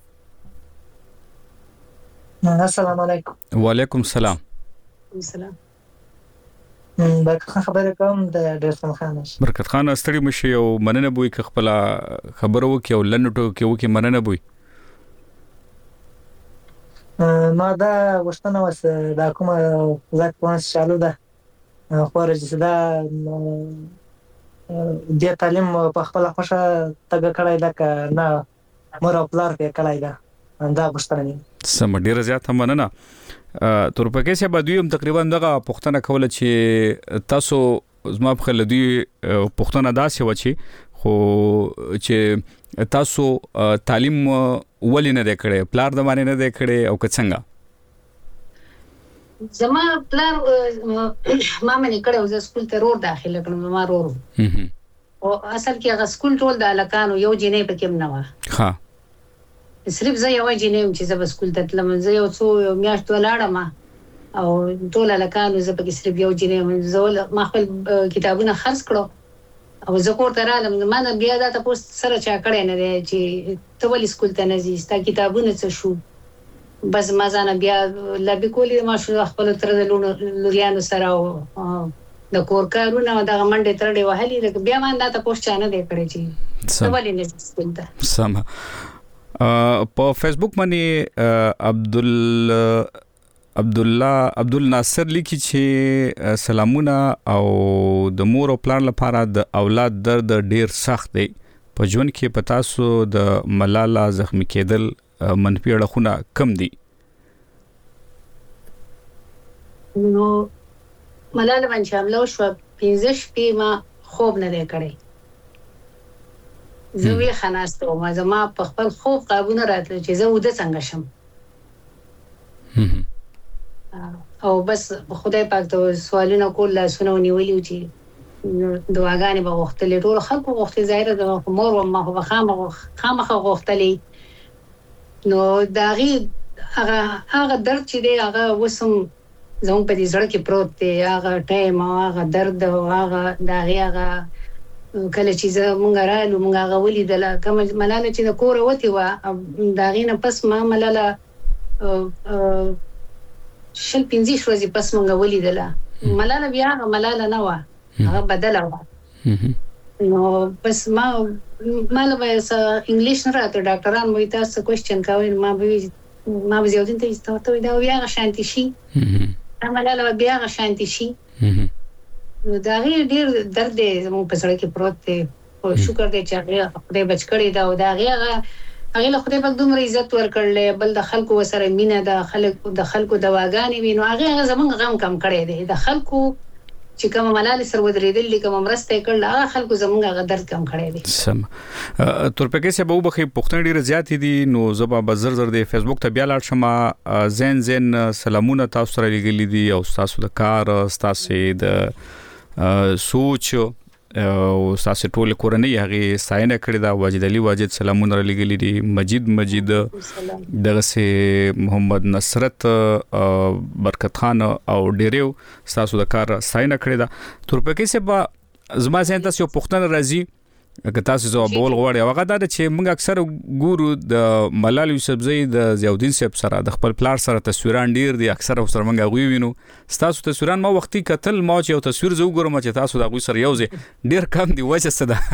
السلام علیکم. وعلیکم السلام. دا خبره کوم د ډیرسم خان برکت خان ستړي مشي او مننه بوي ک خپل خبرو کې او لنټو کې وکي مننه بوي. ما دا وشتنه وس دا کومه ځکه پونس چالو ده خورج دا د تعلیم په خپل خوښه تګ کړای دا نه مور خپلار کې کړای دا دا وشتنه سم ډیر زیات مننه. تورپکې سه به دوی هم تقریبا دغه پښتنه کوله چې تاسو زما په خل دوی پښتنه داسې و چې خو چې تاسو تعلیم ولې نه کړې پلار د باندې نه کړې او که څنګه زما پلار ما مې کړو زه سکول ته روړ داخله کړم ما روړ او اصل کې هغه سکول ټول د الکانو یو جنې پکې نه و. ها صرف زه یو جنې چې زه سکول ته تلم زه یو څو میاشتې ولاړم او ټول الکانو زه پکې صرف یو جنې زول ما خپل کتابونه خرڅ کړو او زه کور ته رالم. ما نه بیا دا تاسو سره چا کړی نه دی چې ته ولې سکول ته نه ځې ستا کتابونه څه شو. بس ما ځان بیا لبي کولې ما شو خپل تر د لوريانو سره د کور کارونه دغه منډه ترډه وهلې بیا ما دا تاسو چا نه دی کړی چې ته ولې نه سکول ته. سم په فیسبوک باندې عبد الناصر لیکي چې سلامونه او د مور او پلان لپاره د اولاد درد ډیر سخت دی په ژوند کې پتا سو د ملاله زخمی کېدل منفي اړخونه کم دي. نو ملاله باندې حمله شو 15 شپې ما خوب نه دی کړی. زه وی خناستو ما زما په خپل خوب قابو نه راتل چې زه وده څنګه شم. او بس خدای پاک ته سوالونه کول لاسونه ونیولې چې دعاګانې به وختلې ټول خلکو وختي ظاهر د مور او ما خو خامخ وختلې. نو داغي هغه درد چې دی هغه وسم زموږ په دې زړه کې پروت دی. هغه ټایم هغه درد او هغه داغي هغه کله چې مونږ رالو مونږ هغه ولیدل کوم ملاله چې د کور وتی و داغي نه پس ما ملاله شل 15 ورځې پس مونږ ولیدل. ملاله بیا ملاله نه و هغه بدله و. نو بس ما به انګلیش نه راته ډاکټران مو تاسو کوېسچن کوي ما به یو دین ته استوته دا بیا شانتي شي ملاله بیا شانتي شي. نو دا ډیر درد دی زموږ په سره کې پروت دی. او شکر دی چې هغه خدای بچ کړی دا او دا هغه له خدای په دومره عزت ورکړل بل د خلکو سره مینه د خلکو دواګانې وینو هغه زمونږ غم کم کړی دی. د خلکو چې کوم ملاله سر ودرېدل کوم مرسته کړل هغه خلکو زمونږ هغه درد کم کړی دی. سم تورپکې سه به بخې پښتون ډیر زیات دي نو زبا بزر زر دی فیسبوک ته بیا لاړ شمه زین سلامونه تاسو سره لګلې دي او تاسو د کار تاسو د سوچ او تاسو ټول کورنۍ هغه ساينه کړی دا واجد علي واجد سلامونه لګلې دي مجید دغه سه محمد نصرت برکت خان او ډیرو تاسو د کار ساينه کړی دا تورپکې سه با زما ځین تاسو پښتون راځي که تاسو جواب ول غواړئ هغه دا چې موږ اکثر ګورو د ملال یوسفزئی د ضیاءالدین صاحب سره د خپل پلار سره تصویران ډیر دي اکثر سره موږ غوي وینو تاسو تصویران ما وختي قتل ما چې یو تصویر زو ګورم چې تاسو د غوي سره یوځي ډیر کم دی وجه څه ده.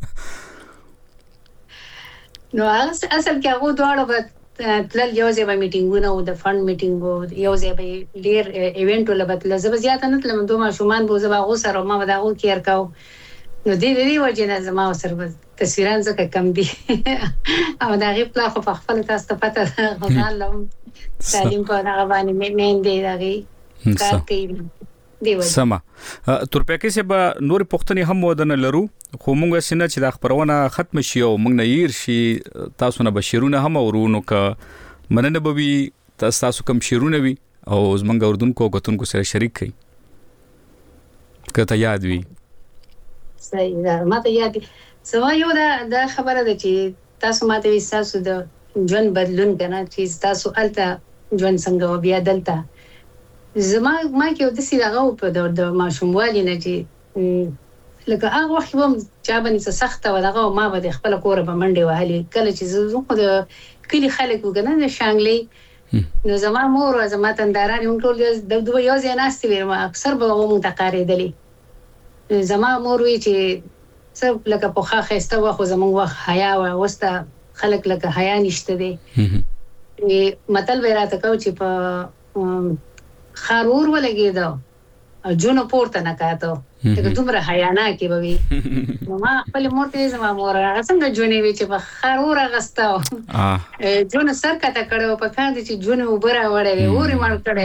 نو اصل کې هغه دواړه به تل یوځي به میټینګونه او د فند میټینګ یوځي به ډیر ایونت ولبت لزب زیات نه تلم دوه شومان بو زبا غو سره ما به دا غو کیر کاو. نو دې وجه نه زما سره تصویران زکه کم دي او دا غي پلا خو خپل تاسو ته پته غوښالم تعلیم په هغه باندې مين دی دغه کار کوي دی وجه. سما تورپکې سه به نور پښتني هم ودن لرو خو موږ سینه چې د خبرونه ختم شي او موږ نه ير شي تاسو نه بشیرونه هم ورونو ک مننه بوي تاسو کوم شیرونه وي او زمونږ اردوونکو غتونکو سره شریک کړئ کته یاد وي. صحیح ده ماته یاد سما یو دا خبره ده چې تاسو ماته وي تاسو د ژوند بدلون کنه چې تاسو الته ژوند څنګه بیا دلته زما ما کې د سې دغه په د ماشوموالي نه چې لکه هغه وخت هم چا باندې سخت و دغه ما به خپل کور په منډه وهلي کله چې زه خو د کلی خلک وګنه د شانګلي نو زما مور او زما تنداران هم ټول د دوه یو ځای ناستې وي اکثر به مو تقاریدلې زما مور وی چې څه لکه په خاصه وخت زموږ وخت حیا او وسته خلک لکه حیا نشته دي متل ورته کو چې په خارور ولګیدو جون پورته نه کاته ته دومره حیا نه کې بوي ما خپل مور ته زما مور څنګه جونې وی چې په خارور غستاو جون سر کته کړو په کاند چې جون وبره وړې اوري مړ کړې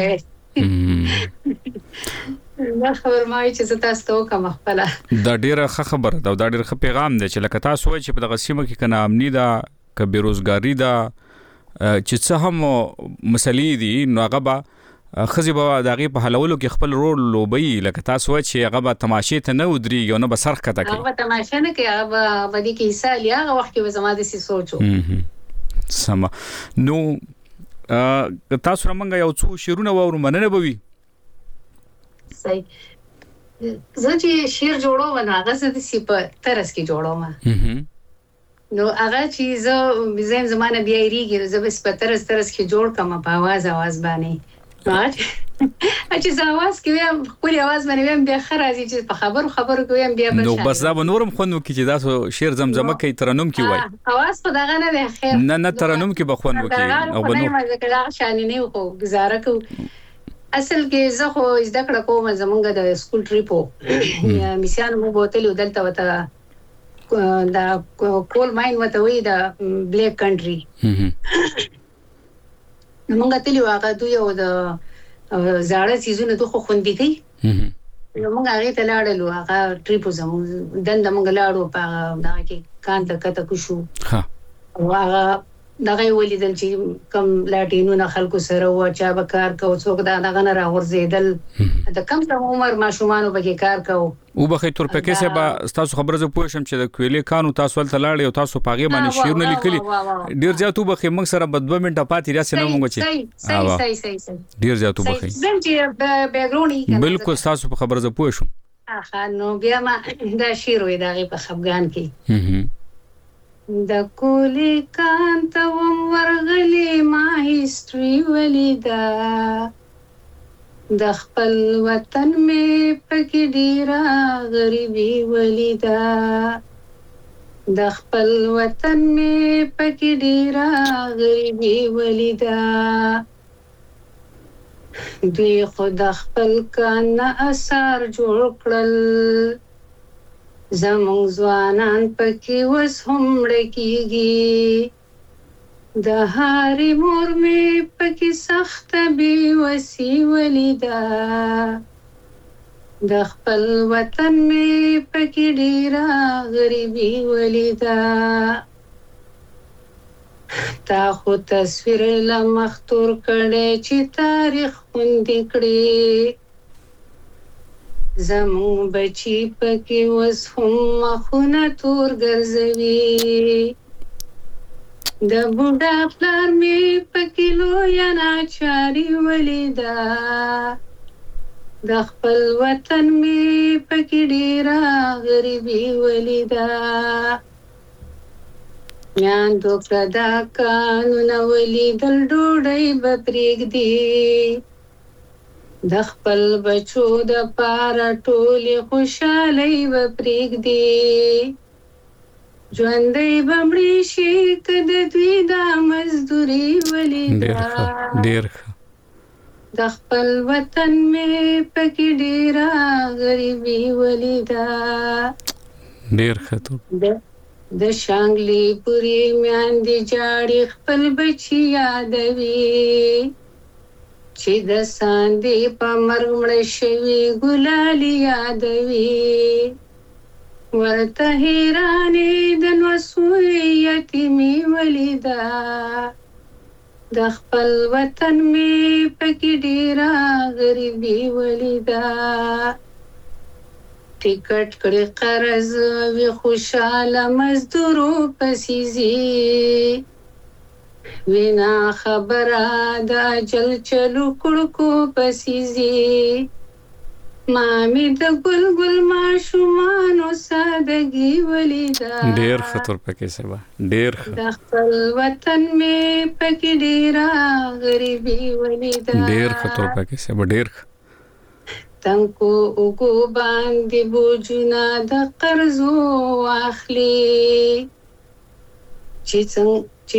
دا خبر ما چې تاسو ته کوم خپل دا ډیره خبره دا ډیره پیغام دی چې لکه تاسو وایي چې په دغه سیمه کې کنه امنی دا ک بیروزګاری دا چې څه هم مسلې دي نو هغه به خزي به دغه په حلولو کې خپل رول لوبي لکه تاسو وایي چې هغه به تماشې ته نه ودرېږي او نه به سرخ کته کوي هغه تماشې نه کوي هغه به دې کې حصہ لیا هغه وخت کې زما د سې سوچو سم نو تاسو رمنګ یو څو شیرونه وورو مننه بوي صحیح زه چې شیر جوړو هغه څه د سی په ترس کې جوړوم نو هغه چې زه زمانه بیا ریږي زه به په ترس کې جوړ کوم په आवाज باندې چې زه आवाज کوم خپل आवाज باندې بیا خرازي چې په خبرو کوم بیا نو بس دا نورم خونو کې چې تاسو شیر زمزمه کوي ترنم کې وای आवाज په دغه نه خیر نه ترنم کې بخون وکي او بنو ما ځکه شان نه خو گزاره کو اصل کې زه خو زده کړه کوم زمونږ د سکول ټریپو میسیان مو بوتلو دلته وته دا کول ماین وته وی دا بلیک کنټری موږ تلو هغه دوی او د زاړه سيزونه دوه خوندې کوي موږ هغه ته لاړلو هغه ټریپو زموږ دند موږ لاړو په دا کې کان ته کته کو شو ها هغه دغه ولیدل چې کم لاټینو خلکو سره و چا به کار کو څوک دا دغه نه راورزیدل د کم عمر ماشومان به کار کو او به تر پکې سبا تاسو خبره زه پوه شم چې د کویلې کانو تاسو ول تلاړ او تاسو پاغه باندې شیرونه لیکلي ډیر زیاتو به موږ سره به 2 منټه پاتې راسي نه مونږ چې صحیح ډیر زیاتو به بالکل تاسو په خبره زه پوه شم نو بیا ما دا شیر وې دغه په خفغان کې د کولی کانت وم ورغلی ما هیستری ولیدا د خپل وطن می پکې ډیره غریبي ولیدا د خپل وطن می پکې ډیره غریبي ولیدا دوی خود خپل کان اثر جوړ کړل زمونږ ځوانان پکې وس هم لکېږي د هاري مور مې پکې سخت بې وسي ولیدا د خپل وطن مې پکې ډیره غریبي ولیدا تا خو تصویر له مخ تور کړی چې تاریخ خوندې کړي زمون بچی پکې وس هم مخونه تور ګرځوي د بوډا پلار مې پکې لویه ناچاري ولیدا د خپل وطن مې پکې ډیره غریبي ولیدا میاندو کدا کانونه ولیدل ډوډۍ به پرېږدي د خپل بچو د پاره ټولې خوشالۍ به پرېږدي ژوندی به مړي شي که د دوی دا مزدوري ولیدا ډېر د خپل وطن مې پکې ډیره غریبي ولیدا ډېر ښه د شانګلې پورې میاندې جاړي خپل بچي یادوي چې د ساندې په مرګ مړه شوي ګلالي یادوي ورته حیرانې د نوسوي یتیمې ولیدا د خپل وطن مې پکې ډیره غریبي ولیدا ټیکټ کړي قرض وی خوشاله مزدورو پسیزي وینا خبره د اجل چلو کړکو پسیزي مامي د ګل ماشومانو سادګي ولیدا ډېر خطر پکې سبا ډېر د خپل وطن مې پکې ډیره غریبي ولیدا ډېر خطر پکې سبا ډېر تنکو اوګو باندې بوجونه د قرضو واخلي چې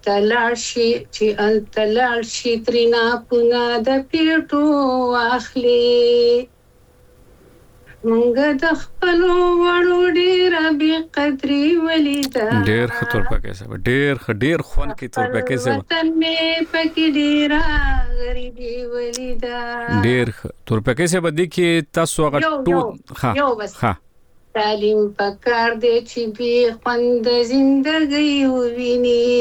التلار شي ترینا پونه د پیټو واخلي مونږ د خپل وړو ډیر بي قدري ولیدا ډیر خطر پکې سبا ډیر خون کې تر پکې سبا وطن مې پکې ډیر غریبي ولیدا ډیر تر پکې سبا د کې تاسو هغه ټول ها تعلیم پکار دې چې به خوند زندګي وویني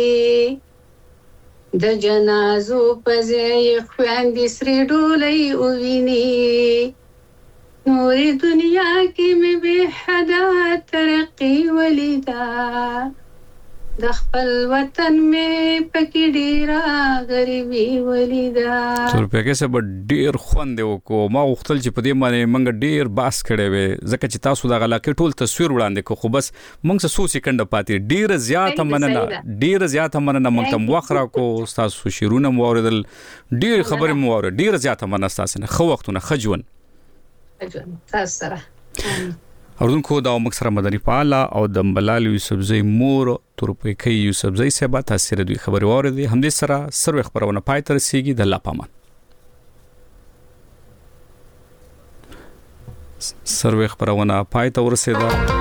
د جنازو په ځای خويندې سره ډولۍ وویني نورې دنیا کې مې به حدا ترقي ولیدا د خپل وطن مې پکې ډیره غریبي ولیدا تر پکې سبا ډیر خوند وکړو ما وختل چې په دې باندې منګ ډیر باس کړي وي ځکه چې تاسو د غلاکې ټول تصویر وړاندې کو خو بس موږ څه سکند پاتې ډیر زیات مننه موږ تم وخره کو تاسو شیرونه موردل ډیر خبره موره ډیر زیات مننه تاسو نه خو وختونه خجون تاسو سره اردوونکو دا مکسره مدني فعال او د ملال یوسفزئی مور تورپیکي یوسفزئی صاحب تاسو دوی خبري واردې هم دې سره سروي خبرونه پای تر سیږي د الله پامان سروې خبرونه پای ته ورسېده.